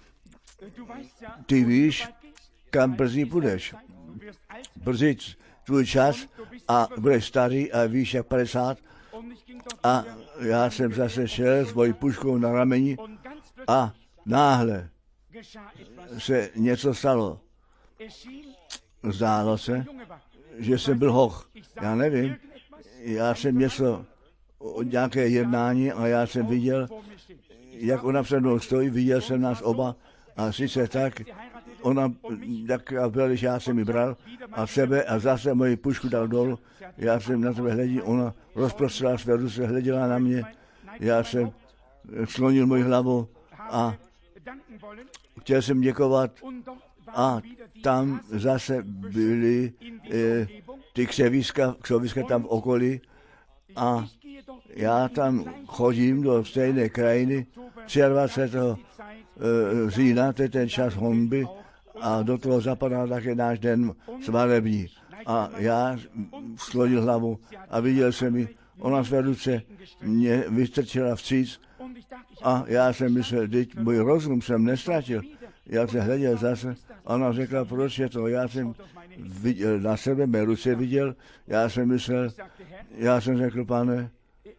Ty víš, kam brzy půjdeš. Brzy tvůj čas a budeš starý a víš jak padesát. A já jsem zase šel s mojí puškou na rameni a náhle se něco stalo. Zdálo se, že jsem byl hoch. Já nevím, já jsem něco od nějaké jednání a já jsem viděl, jak ona před mnou stojí, viděl jsem nás oba a sice tak, ona, jak byl, že já jsem ji bral a sebe a zase moji pušku dal dolů, já jsem na tebe hledil, ona rozprostřela své ruce, hleděla na mě, já jsem sklonil moji hlavu a chtěl jsem děkovat a tam zase byly eh, ty křoviska, křoviska tam v okolí a Já tam chodím do stejné krajiny dvacátého třetího října, to je ten čas honby, a do toho zapadá také náš den svatební. A já sklonil hlavu a viděl jsem ji, ona své ruce mě vystrčila vstříc a já jsem myslel, teď můj rozum jsem nestratil. Já jsem hleděl zase, ona řekla, proč je to, já jsem viděl, na sebe mé ruce viděl, já jsem myslel, já jsem řekl, pane,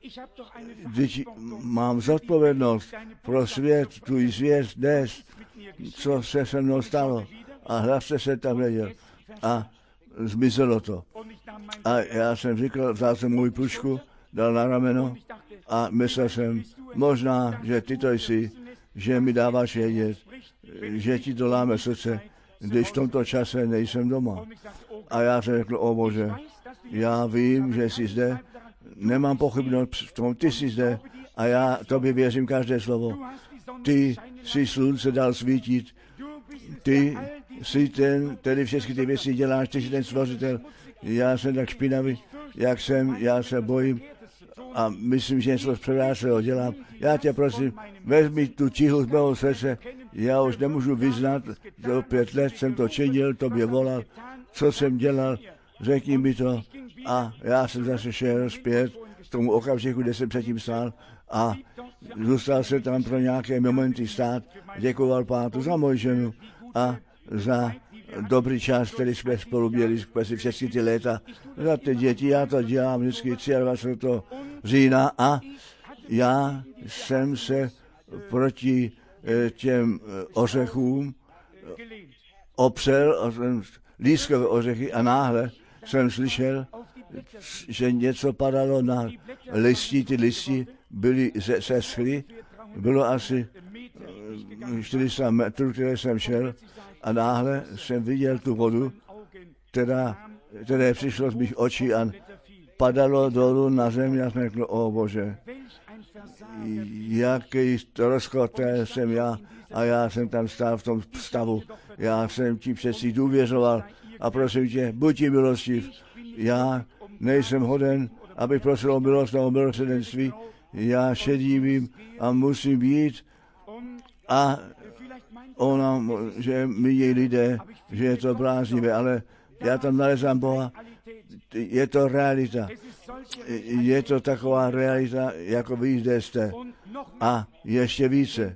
teď mám zodpovědnost pro svět, tvůj svět dnes, co se se mnou stalo. A hlavce se tam hleděl a zmizelo to. A já jsem říkal, vzal jsem můj pušku, dal na rameno a myslel jsem, možná, že ty to jsi, že mi dáváš vědět, že ti to láme srdce, když v tomto čase nejsem doma. A já jsem řekl, o Bože, já vím, že jsi zde, nemám pochybnost v tom, ty jsi zde a já tobě věřím každé slovo. Ty jsi slunce dal svítit, ty jsi ten, který všechny ty věci děláš, ty jsi ten stvořitel. Já jsem tak špinavý, jak jsem, já se bojím a myslím, že něco převráceného dělám. Já tě prosím, vezmi tu tíhu z mého srdce, já už nemůžu vyznat, do pět let jsem to činil, tobě volal, co jsem dělal, řekni mi to. A já jsem zase šel zpět k tomu okamžiku, kde jsem předtím stál a zůstal jsem tam pro nějaké momenty stát, děkoval Pánu za moji ženu a za dobrý čas, který jsme spolu měli přes všechny ty léta, za ty děti. Já to dělám vždycky dvacátého třetího října a já jsem se proti těm ořechům opřel, lískové ořechy a náhle jsem slyšel, že něco padalo na listí, ty listi byly seschly, bylo asi čtyři sta metrů, které jsem šel a náhle jsem viděl tu vodu, která, které přišlo z mých očí a padalo dolů na zem. Já jsem řekl, o Bože, jaký rozkoté jsem já a já jsem tam stál v tom stavu. Já jsem ti přeci důvěřoval a prosím tě, buď ti milostiv. Já nejsem hoden, abych prosil o milost nebo milosrdenství. Já šedivím a musím jít a ona, že mi její lidé, že je to bláznivé, ale já tam nalezám Boha, je to realita. Je to taková realita, jako vy zde jste. A ještě více.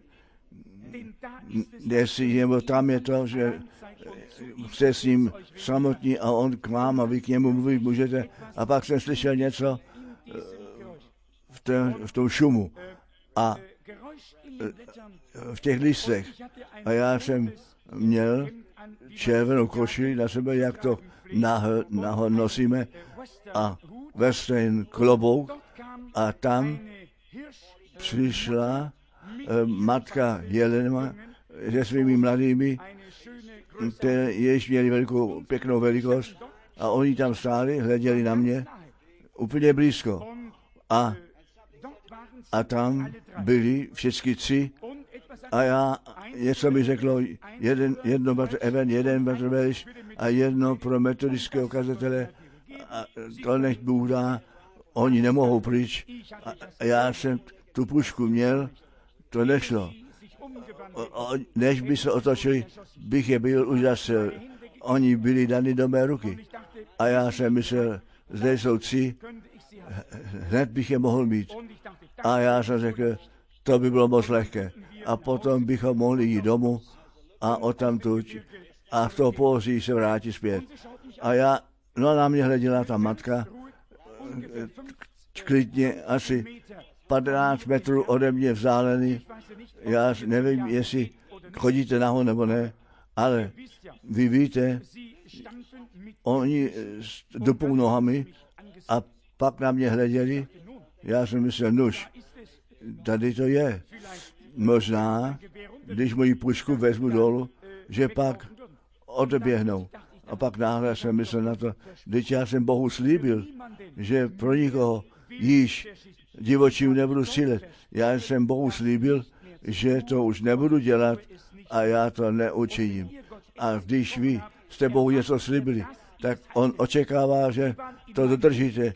Jestli nebo tam je to, že jste s ním samotní a on k vám a vy k němu mluvit můžete. A pak jsem slyšel něco v, té, v tom šumu a v těch listech. A já jsem měl červenou košili na sebe, jak to naho, naho nosíme, a western klobouk, a tam přišla eh, matka Jelena se svými mladými, které jež měli velikou, pěknou velikost, a oni tam stáli, hleděli na mě úplně blízko. A, a tam byli všichni tři a já, něco mi řeklo, jeden, jedno bratr Even, jeden bratr Veliš a jedno pro metodického kazatele, a to nech Bůh dá, oni nemohou pryč. A já jsem tu pušku měl, to nešlo. O, o, než by se otočili, bych je byl užasil. Oni byli dani do mé ruky. A já jsem myslel, zde jsou tři, hned bych je mohl mít. A já jsem řekl, to by bylo moc lehké. A potom bychom mohli jít domů a odtamtud a v toho pohoří se vrátit zpět. A já, no na mě hleděla ta matka, klidně asi patnáct metrů ode mě vzdálený. Já nevím, jestli chodíte naho nebo ne, ale vy víte, oni dupou nohami a pak na mě hleděli. Já jsem myslel, nuž, tady to je. Možná, když moji pušku vezmu dolů, že pak odeběhnou. A pak náhle jsem myslel na to, když já jsem Bohu slíbil, že pro nikoho již divočím nebudu střílet. Já jsem Bohu slíbil, že to už nebudu dělat a já to neučiním. A když vy jste Bohu něco slíbili, tak on očekává, že to dodržíte.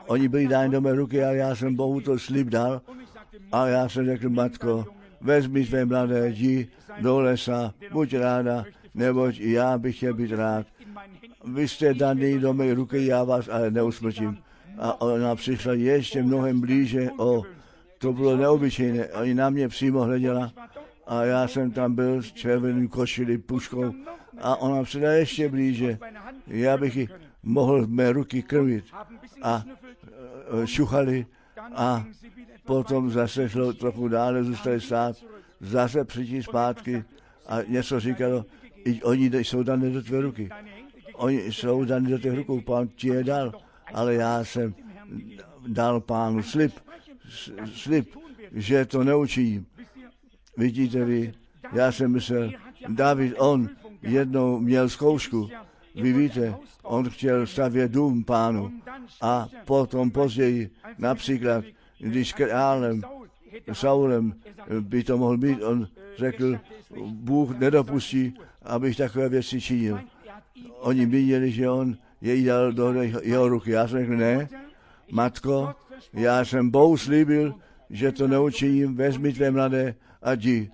oni byli dáni do mé ruky, ale já jsem Bohu to slib dal a já jsem řekl, matko, vezmi své mladé, jdi do lesa, buď ráda, neboť i já bych chtěl být rád. Vy jste daný do mé ruky, já vás ale neusmrtím. A ona přišla ještě mnohem blíže, o, to bylo neobyčejné, oni na mě přímo hleděla a já jsem tam byl s červeným košili, puškou a ona přišla ještě blíže. Já bych ji mohl v mé ruky krmit a šuchali a potom zase šlo trochu dále, zůstali stát, zase přijít zpátky a něco říkalo, i oni jsou dané do tvé ruky. Oni jsou dané do těch rukou, pán ti je dal, ale já jsem dal pánu slib, slib, že to neučiním. Vidíte vy, já jsem myslel, David, on jednou měl zkoušku, vy víte, on chtěl stavět dům pánu a potom později, například, když králem Saulem by to mohl být, on řekl, Bůh nedopustí, abych takové věci činil. Oni viděli, že on jej dal do jeho ruky. Já jsem řekl, ne, matko, já jsem Bohu slíbil, že to neučiním, vezmi tvé mladé a jdi.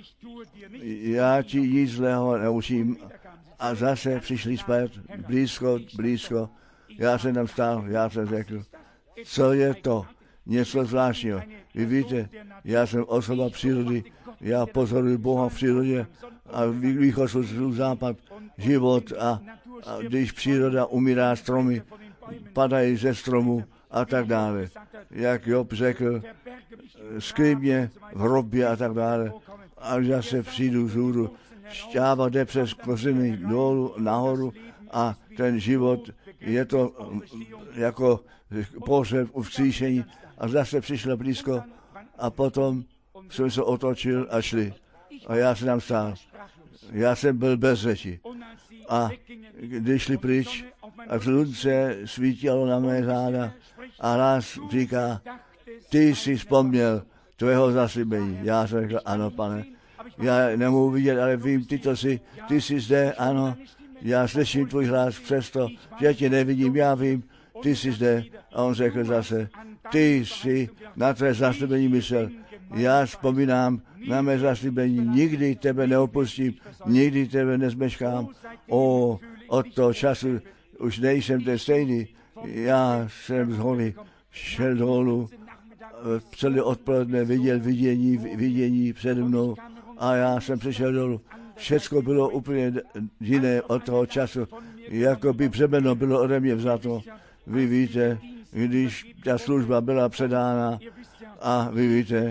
Já ti nic zlého neučím. A zase přišli zpět, blízko, blízko. Já jsem tam stál, já jsem řekl, co je to? Něco zvláštního. Vy víte, já jsem osoba přírody, já pozoruji Boha v přírodě a východ, západ, život a, a když příroda umírá, stromy padají ze stromu a tak dále. Jak Job řekl, skryj mě v hrobě a tak dále. A já se přijdu vzhůru, šťáva jde přes kořeny dolů, nahoru a ten život je to jako pohřeb u vzkříšení a zase přišlo blízko a potom jsem se otočil a šli. A já jsem tam stál. Já jsem byl bez řeči. A když šli pryč a slunce svítilo na mé záda a hlas říká, ty jsi vzpomněl tvého zaslíbení. Já jsem řekl, ano, pane. Já nemohu vidět, ale vím, ty to jsi, ty jsi zde, ano. Já slyším tvůj hlas přesto, že tě nevidím, já vím, ty jsi zde. A on řekl zase, ty jsi na tvé zaslíbení myslel. Já vzpomínám na mé zaslíbení, nikdy tebe neopustím, nikdy tebe nezmeškám. O, od toho času už nejsem ten stejný. Já jsem z hory šel dolů, celé odpoledne viděl vidění, vidění přede mnou a já jsem přišel dolů. Všecko bylo úplně jiné od toho času, jako by břemeno bylo ode mě vzato. Vy víte, když ta služba byla předána a vy víte,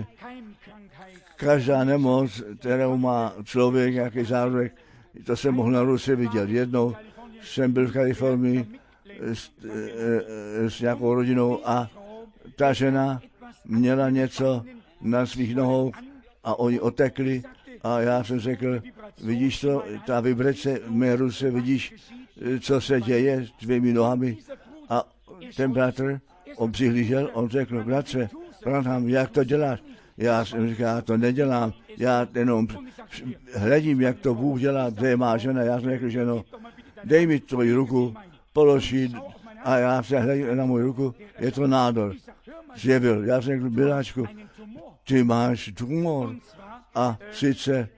každá nemoc, kterou má člověk, nějaký zárodek, to jsem mohl na ruce vidět. Jednou jsem byl v Kalifornii s, s nějakou rodinou a ta žena měla něco na svých nohou a oni otekli a já jsem řekl, vidíš to, ta vibrace v mé ruce, vidíš, co se děje s tvými nohami. A ten bratr, on přihlížel, on řekl, bratře, Branham, jak to děláš? Já jsem říkal, já to nedělám, já jenom hledím, jak to Bůh dělá, kde je má žena. Já jsem řekl, že no, dej mi tvoji ruku, polož ji a já se hledím na moji ruku, je to nádor. Zjevil, já jsem řekl, Biláčku, ty máš tumor a sice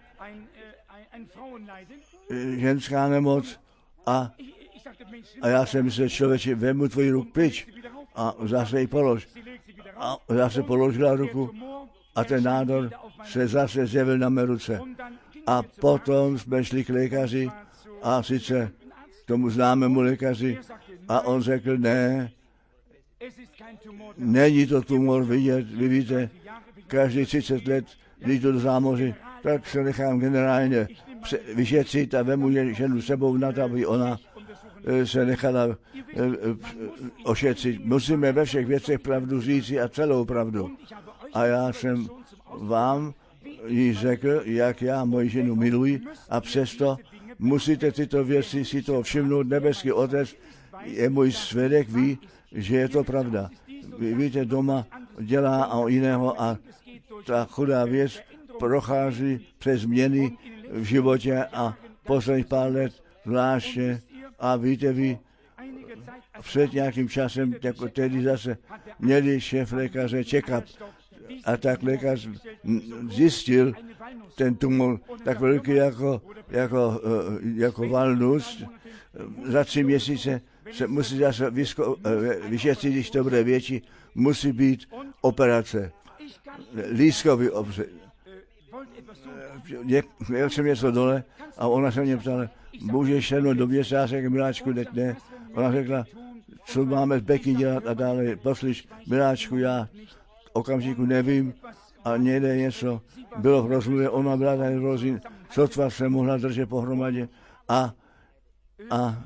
ženská nemoc a, a já jsem myslel, člověče, vemu tvoji ruku pryč a zase ji polož. A zase položila ruku a ten nádor se zase zjevil na mé ruce. A potom jsme šli k lékaři a sice tomu známému lékaři a on řekl, ne, není to tumor vidět, vy víte, každý třicet let, když jdu do zámoří, tak se nechám generálně vyšetřit a vemu ženu sebou na to, aby ona se nechala ošetřit. Musíme ve všech věcech pravdu říci a celou pravdu. A já jsem vám jí řekl, jak já moji ženu miluji a přesto musíte tyto věci si to všimnout. Nebeský Otec je můj svědek, ví, že je to pravda. Vy víte, doma dělá a jiného a ta chudá věc prochází přes změny v životě a posledních pár let zvláště. A víte vy, před nějakým časem, jako tedy zase měli šéf lékaře check-up a tak lékař zjistil ten tumor tak velký jako, jako, jako valnus. Za tři měsíce se musí zase vysko, vyšetřit, když to bude větší, musí být operace. Lískový obře. Měl jsem něco dole a ona se mě ptala, můžeš šednout do města, já řekl, miláčku, teď ne. Ona řekla, co máme s Beky dělat a dále, poslyš, miláčku, já okamžiku nevím a někde něco bylo v rozmluvě, ona byla tady v rozmluvě, sotva se mohla držet pohromadě a, a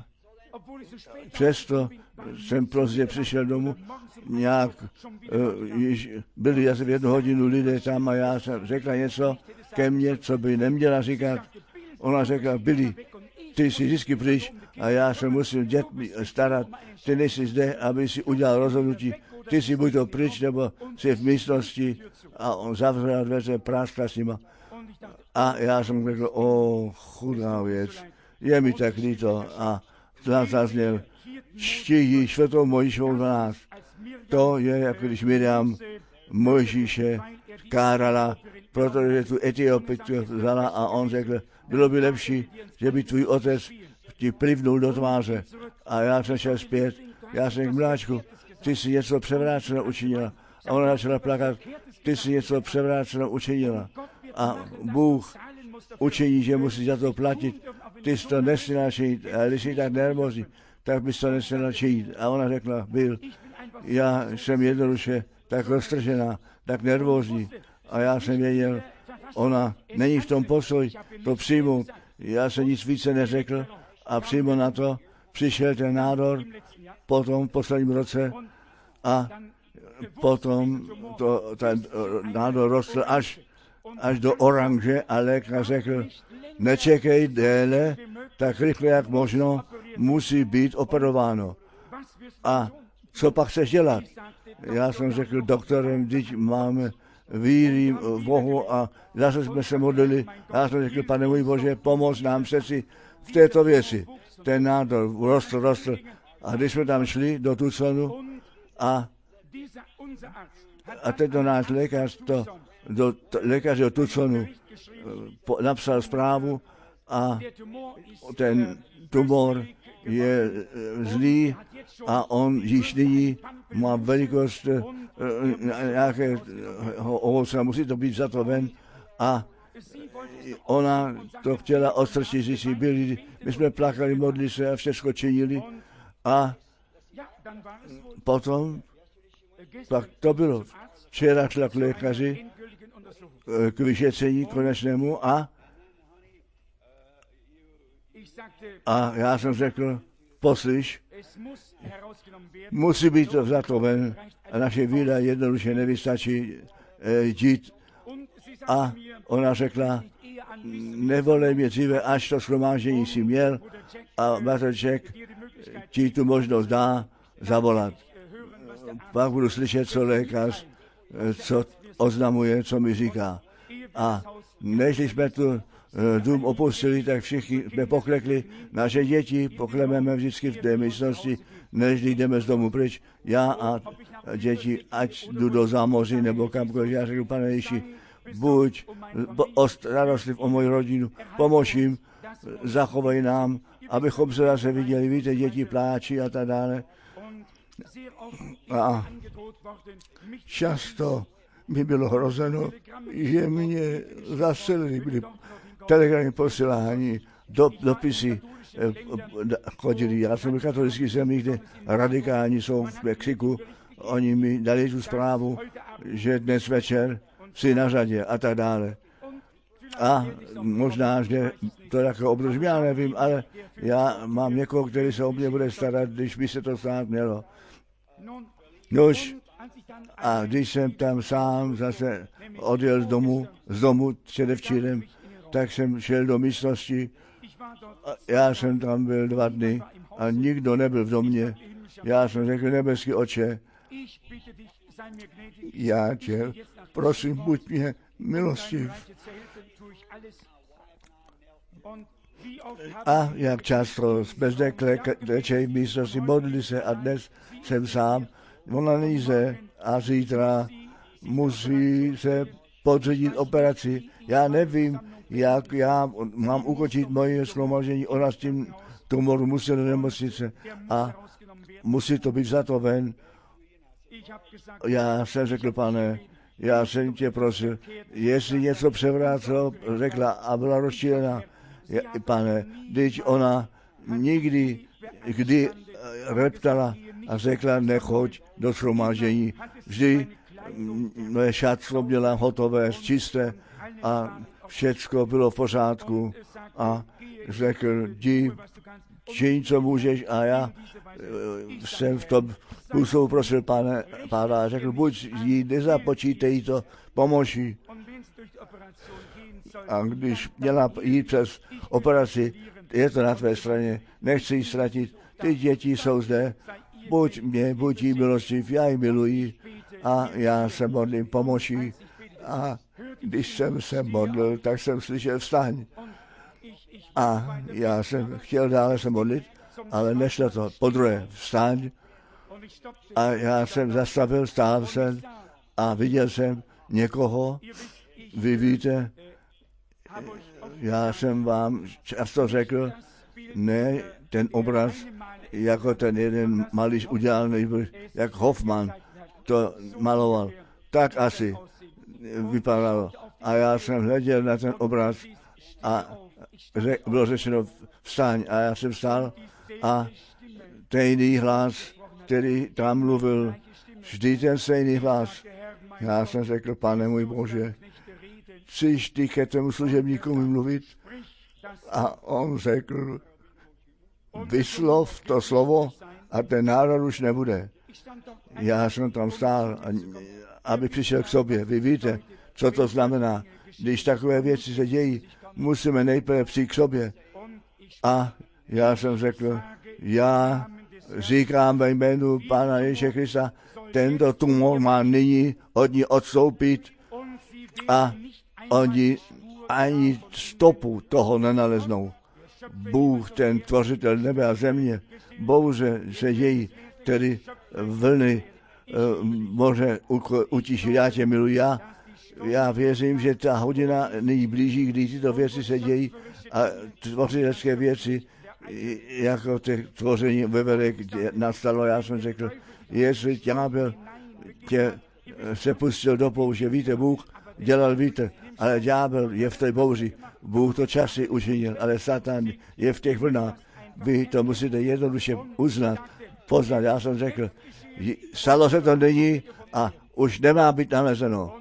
přesto jsem pozdě přišel domů, nějak uh, již byli asi v jednu hodinu lidé tam a já jsem řekla něco ke mně, co by neměla říkat. Ona řekla, Billy, ty jsi vždycky pryč a já se musím dětmi starat, ty nejsi zde, aby si udělal rozhodnutí, ty si buď to pryč, nebo jsi v místnosti a on zavřel dveře, práskla s nima. A já jsem řekl, o, chudá věc, je mi tak líto a tam zazněl, čtí čtvrtou Mojžíšovou dvanáct. To je, jako když Miriam Mojžíše kárala, protože tu Etiopku vzala a on řekl, bylo by lepší, že by tvůj otec ti plivnul do tváře. A já jsem šel zpět, já jsem řekl, mláčku, ty jsi něco převráceno učinila. A ona začala plakat, ty jsi něco převráceno učinila. A Bůh učiní, že musí za to platit. Ty jsi to nesměla činit, a když jsi tak nervózní, tak bys to nesměla činit. A ona řekla, Bill, já jsem jednoduše tak roztržená, tak nervózní. A já jsem věděl, ona není v tom postoji to přijmout. Já jsem nic více neřekl a přímo na to přišel ten nádor potom v posledním roce a potom to, ten nádor rostl až, až do oranže a lékař řekl, nečekej déle, tak rychle jak možno musí být operováno. A co pak chceš dělat? Já jsem řekl doktorem, teď máme víry v Bohu a zase jsme se modlili. Já jsem řekl, Pane můj Bože, pomoz nám přeci v této věci. Ten nádor rostl, rostl. A když jsme tam šli do Tucsonu a, a tento náš lékař, to, do, to, lékař do Tucsonu po, napsal zprávu a ten tumor je zlý a on již nyní má velikost nějakého ovoce, musí to být za to ven a ona to chtěla odstrčit, že si byli, my jsme plakali, modli se a všechno činili a potom pak to bylo. Včera šla k lékaři k vyšetření konečnému a a já jsem řekl, poslyš, musí být to vzato ven a naše víra jednoduše nevystačí eh, dít. A ona řekla, nevolej mě dříve, až to shromáždění si měl a Bartoček ti tu možnost dá zavolat. Pak budu slyšet, co lékař, co oznamuje, co mi říká. A než jsme tu dům opustili, tak všichni jsme poklekli. Naše děti poklememe vždycky v té místnosti, než jdeme z domu pryč. Já a děti, ať jdu do zámoří nebo kamkoliv. Já řeknu, Pane Ježíši, buď starostlivý o moji rodinu, pomož jim, zachovej nám, abychom se zase viděli. Víte, děti pláčí a tak dále. A často mi bylo hrozeno, že mě zaselili, byli telegramy posílání, do, dopisy chodili. Já jsem v katolických zemích, kde radikální jsou v Mexiku, oni mi dali tu zprávu, že dnes večer si na řadě a tak dále. A možná, že to je jako obdrží, já nevím, ale já mám někoho, který se o mě bude starat, když by se to stát mělo. Nož, a když jsem tam sám zase odjel z domu, z domu předevčírem, tak jsem šel do místnosti. Já jsem tam byl dva dny a nikdo nebyl v domě. Já jsem řekl, nebeský Otče, já tě prosím, buď mě milostiv. A jak často jsme zde klečeli v místnosti, modlili se a dnes jsem sám. Ona není zde a zítra musí se podřídit operaci. Já nevím, jak já mám ukončit moje shromaždění. Ona s tím tumoru musí do nemocnice a musí to být vzato ven. Já jsem řekl, pane, já jsem tě prosil, jestli něco převrácelo, řekla a byla rozčílená. Pane, když ona nikdy, kdy reptala a řekla, nechoď do shromáždění, vždy moje šatstvo měla hotové, čisté a všecko bylo v pořádku a řekl, jdi, čiň, co můžeš a já jsem v tom působu prosil pane, pána a řekl, buď jí nezapočítej to, pomož jí. A když měla jít přes operaci, je to na tvé straně, nechci ji ztratit, ty děti jsou zde, buď mě, buď jí milostiv, já ji miluji a já se modlím, pomož jí. A když jsem se modlil, tak jsem slyšel vstaň. A já jsem chtěl dále se modlit, ale nešlo to. Podruhé vstaň. A já jsem zastavil, stál jsem a viděl jsem někoho. Vy víte, já jsem vám často řekl, ne, ten obraz, jako ten jeden malíř udělal, jak Hoffman to maloval, tak asi vypadalo. A já jsem hleděl na ten obraz a řek, bylo řečeno vstaň a já jsem stál a stejný hlas, který tam mluvil, vždy ten stejný hlas. Já jsem řekl, pane můj Bože, chceš ty ke tomu služebníku mluvit? A on řekl, vyslov to slovo a ten národ už nebude. Já jsem tam stál, aby přišel k sobě. Vy víte, co to znamená. Když takové věci se dějí, musíme nejprve přijít k sobě. A já jsem řekl, já říkám ve jménu Pána Ježíše Krista, tento tumor má nyní od ní odstoupit a oni ani stopu toho nenaleznou. Bůh, ten tvořitel nebe a země, bouře se dějí, tedy vlny uh, moře utišit. Já tě miluji, já, já věřím, že ta hodina nyní blíží, kdy tyto věci se dějí a tvořitelské věci, jako těch tvoření ve nastalo. Já jsem řekl, jestli ďábel tě se pustil do pouště, víte, Bůh dělal vítr, ale ďábel je v té bouři. Bůh to časy učinil, ale Satan je v těch vlnách. Vy to musíte jednoduše uznat, poznat. Já jsem řekl, stalo se to nyní a už nemá být nalezeno.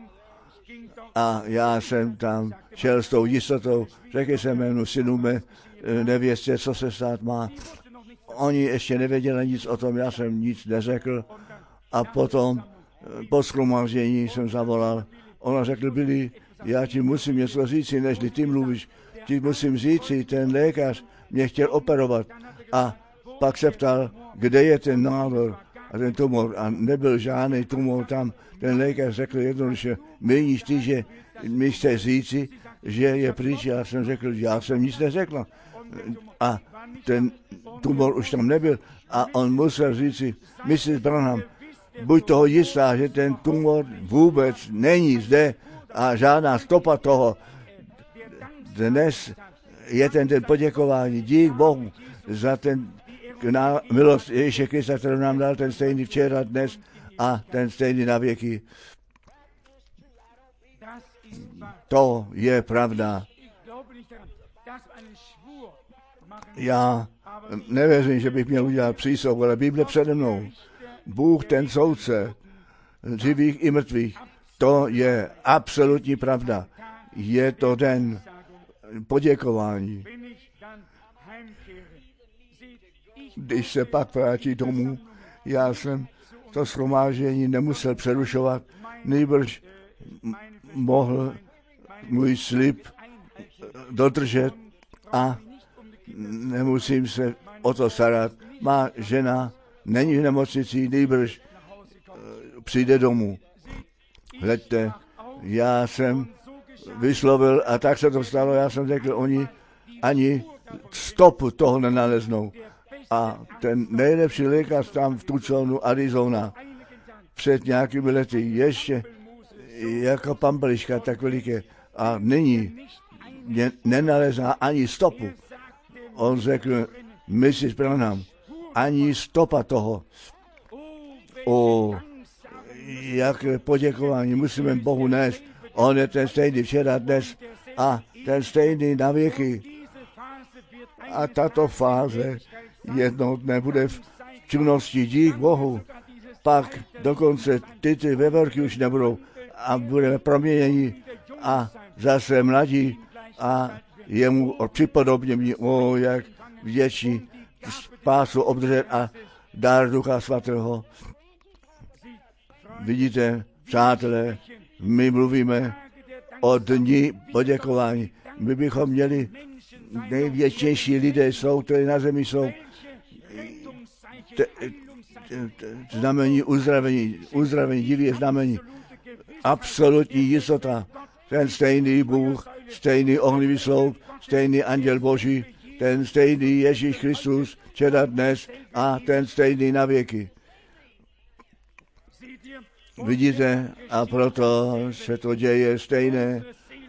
A já jsem tam šel s tou jistotou, řekl jsem mému synu, mé nevěstě, co se stát má. Oni ještě nevěděli nic o tom, já jsem nic neřekl. A potom po shromáždění jsem zavolal. Ona řekl, Billy, já ti musím něco říci, než ty mluvíš. Ti musím říci, ten lékař mě chtěl operovat. A pak se ptal, kde je ten nádor a ten tumor. A nebyl žádný tumor tam. Ten lékař řekl jednoduše, míníš ty, že mi chce říci, že je pryč. Já jsem řekl, já jsem nic neřekl. A ten tumor už tam nebyl. A on musel říci, missus Branham, buď toho jistá, že ten tumor vůbec není zde a žádná stopa toho. Dnes je ten den poděkování. Dík Bohu za ten milost Ježíše Krista, kterou nám dal, ten stejný včera, dnes a ten stejný na věky. To je pravda. Já nevěřím, že bych měl udělat přísloub, ale Bible přede mnou. Bůh ten soudce živých i mrtvých. To je absolutní pravda. Je to den poděkování. Když se pak vrátí domů, já jsem to shromáždění nemusel přerušovat, nejbrž mohl můj slib dodržet a nemusím se o to starat. Má žena není v nemocnici, nejbrž přijde domů. Hleďte, já jsem vyslovil a tak se to stalo, já jsem řekl, oni ani stopu toho nenaleznou. A ten nejlepší lékař tam v Tucsonu, Arizona, před nějakými lety ještě jako pampeliška tak veliké a nyní nenalezá ani stopu. On řekl, missis Branham, ani stopa toho. O, jaké poděkování musíme Bohu nést. On je ten stejný včera, dnes a ten stejný na věky. A tato fáze jednou dne bude v činnosti, dík Bohu. Pak dokonce ty ty veverky už nebudou a budeme proměněni a zase mladí a jemu připodobnění, o, jak vděčí spásu obdržet a dár Ducha Svatého. Vidíte, přátelé, my mluvíme o dni poděkování. My bychom měli, největšnější lidé jsou, kteří na zemi jsou, te, te, te, znamení uzdravení, uzdravení, divé znamení, absolutní jistota, ten stejný Bůh, stejný ohnivý sloup, stejný anděl Boží, ten stejný Ježíš Kristus, včera, dnes a ten stejný na věky. Vidíte, a proto se to děje stejné.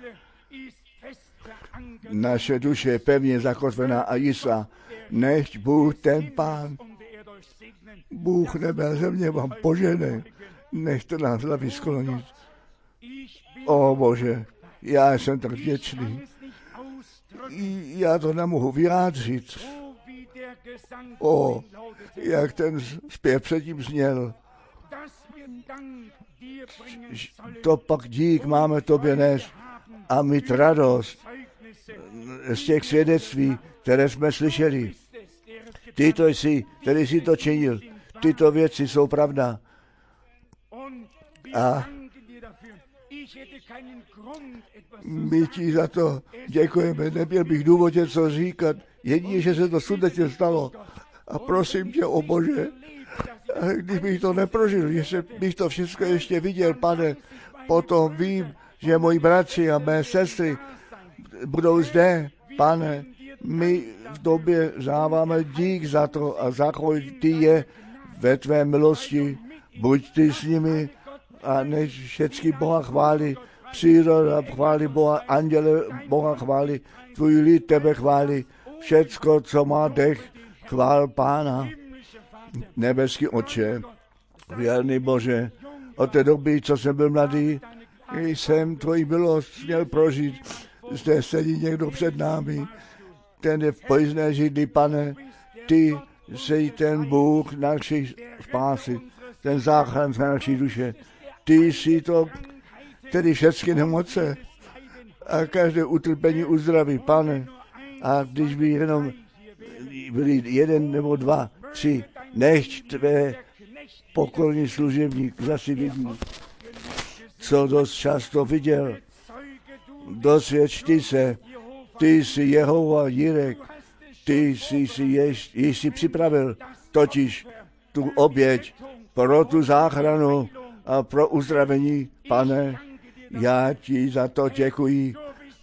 Naše duše je pevně zakotvená a jistá. Nechť Bůh ten Pán, Bůh nebe a země vám požehnej, nechte nás hlavy sklonit. O Bože, já jsem tak vděčný. Já to nemohu vyjádřit. O, jak ten zpěv předtím zněl. To pak dík máme tobě nést a mít radost z těch svědectví, které jsme slyšeli. Ty to jsi, který jsi to činil. Tyto věci jsou pravda. A my ti za to děkujeme. Neměl bych důvod něco říkat. Jedině, že se to skutečně stalo. A prosím tě, o Bože, když bych to neprožil, že bych to všechno ještě viděl, Pane, potom vím, že moji bratři a mé sestry budou zde, Pane, my v době záváme dík za to a zachovej ty je ve tvé milosti, buď ty s nimi a než všechny Boha chválí, příroda chválí Boha, anděle Boha chválí, tvůj lid tebe chválí, všecko, co má dech, chvál Pána. Nebeský Otče, věrný Bože, od té doby, co jsem byl mladý, jsem tvoji milost měl prožít. Zde sedí někdo před námi, ten je v pojízdné židli, Pane, ty jsi ten Bůh naší spásy, ten záchránce naší duše. Ty jsi to, který všechny nemoce a každé utrpení uzdraví, Pane. A když by jenom byli jeden nebo dva, tři, nechť tvé pokorný služebník zase vidí, co dost často viděl. Dosvědč ty se, ty jsi Jehova Jirek, ty jsi si již, již si připravil totiž tu oběť pro tu záchranu a pro uzdravení, Pane, já ti za to děkuji.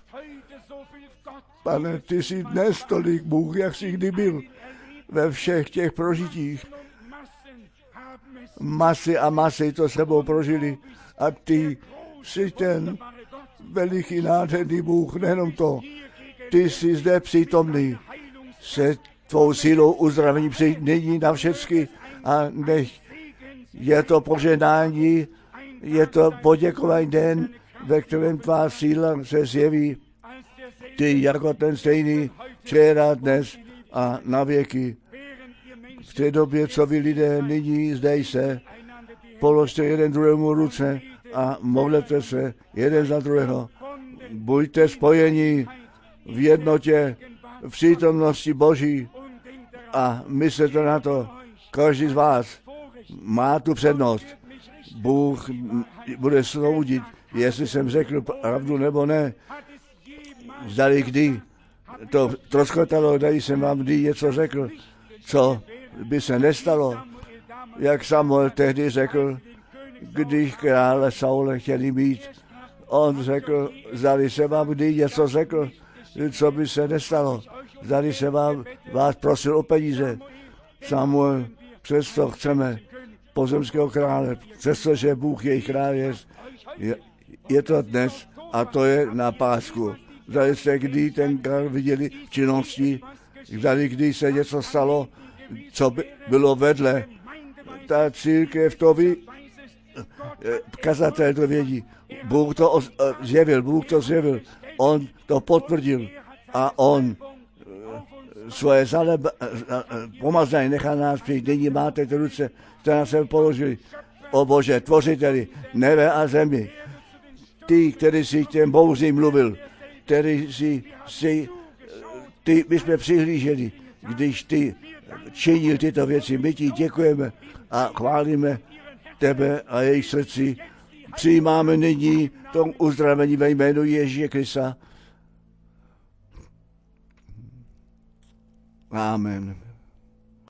Pane, ty jsi dnes tolik Bůh, jak jsi kdy byl ve všech těch prožitích. Masy a masy to sebou prožili a ty jsi ten veliký nádherný Bůh, nejenom to. Ty jsi zde přítomný, se tvou sílou uzdravení přijít nyní na všechny a nech je to požehnání, je to poděkování den, ve kterém tvá síla se zjeví. Ty jako ten stejný včera, dnes a na věky. V té době, co vy lidé nyní zde se, položte jeden druhému ruce a modlete se jeden za druhého. Buďte spojeni v jednotě, v přítomnosti Boží a myslete na to, každý z vás má tu přednost. Bůh bude soudit, jestli jsem řekl pravdu nebo ne. Zdali kdy to troskotalo, tady jsem vám kdy něco řekl, co by se nestalo, jak Samuel tehdy řekl, když krále Saule chtěli mít. On řekl, zdali jsem vám kdy něco řekl, co by se nestalo. Zdali se vám, vás prosil o peníze. Samuel, přesto chceme pozemského krále, přestože Bůh jejich král je, je, je to dnes a to je na Pásku. Zdali jste kdy ten král viděli v činnosti, zdali kdy se něco stalo, co by bylo vedle. Ta církev to ví, kazatel to vědí. Bůh to zjevil, Bůh to zjevil. On to potvrdil a on svoje zaleba, pomazání nechá nás přijít. Nyní máte ty ruce, jste na sebe položili. O Bože, tvořiteli nebe a zemi. Ty, který si k těm bouřím mluvil, který si, si ty, my jsme přihlíželi, když ty činil tyto věci. My ti děkujeme a chválíme tebe a jejich srdci. Přijímáme nyní to uzdravení ve jménu Ježíše Krista. Amen.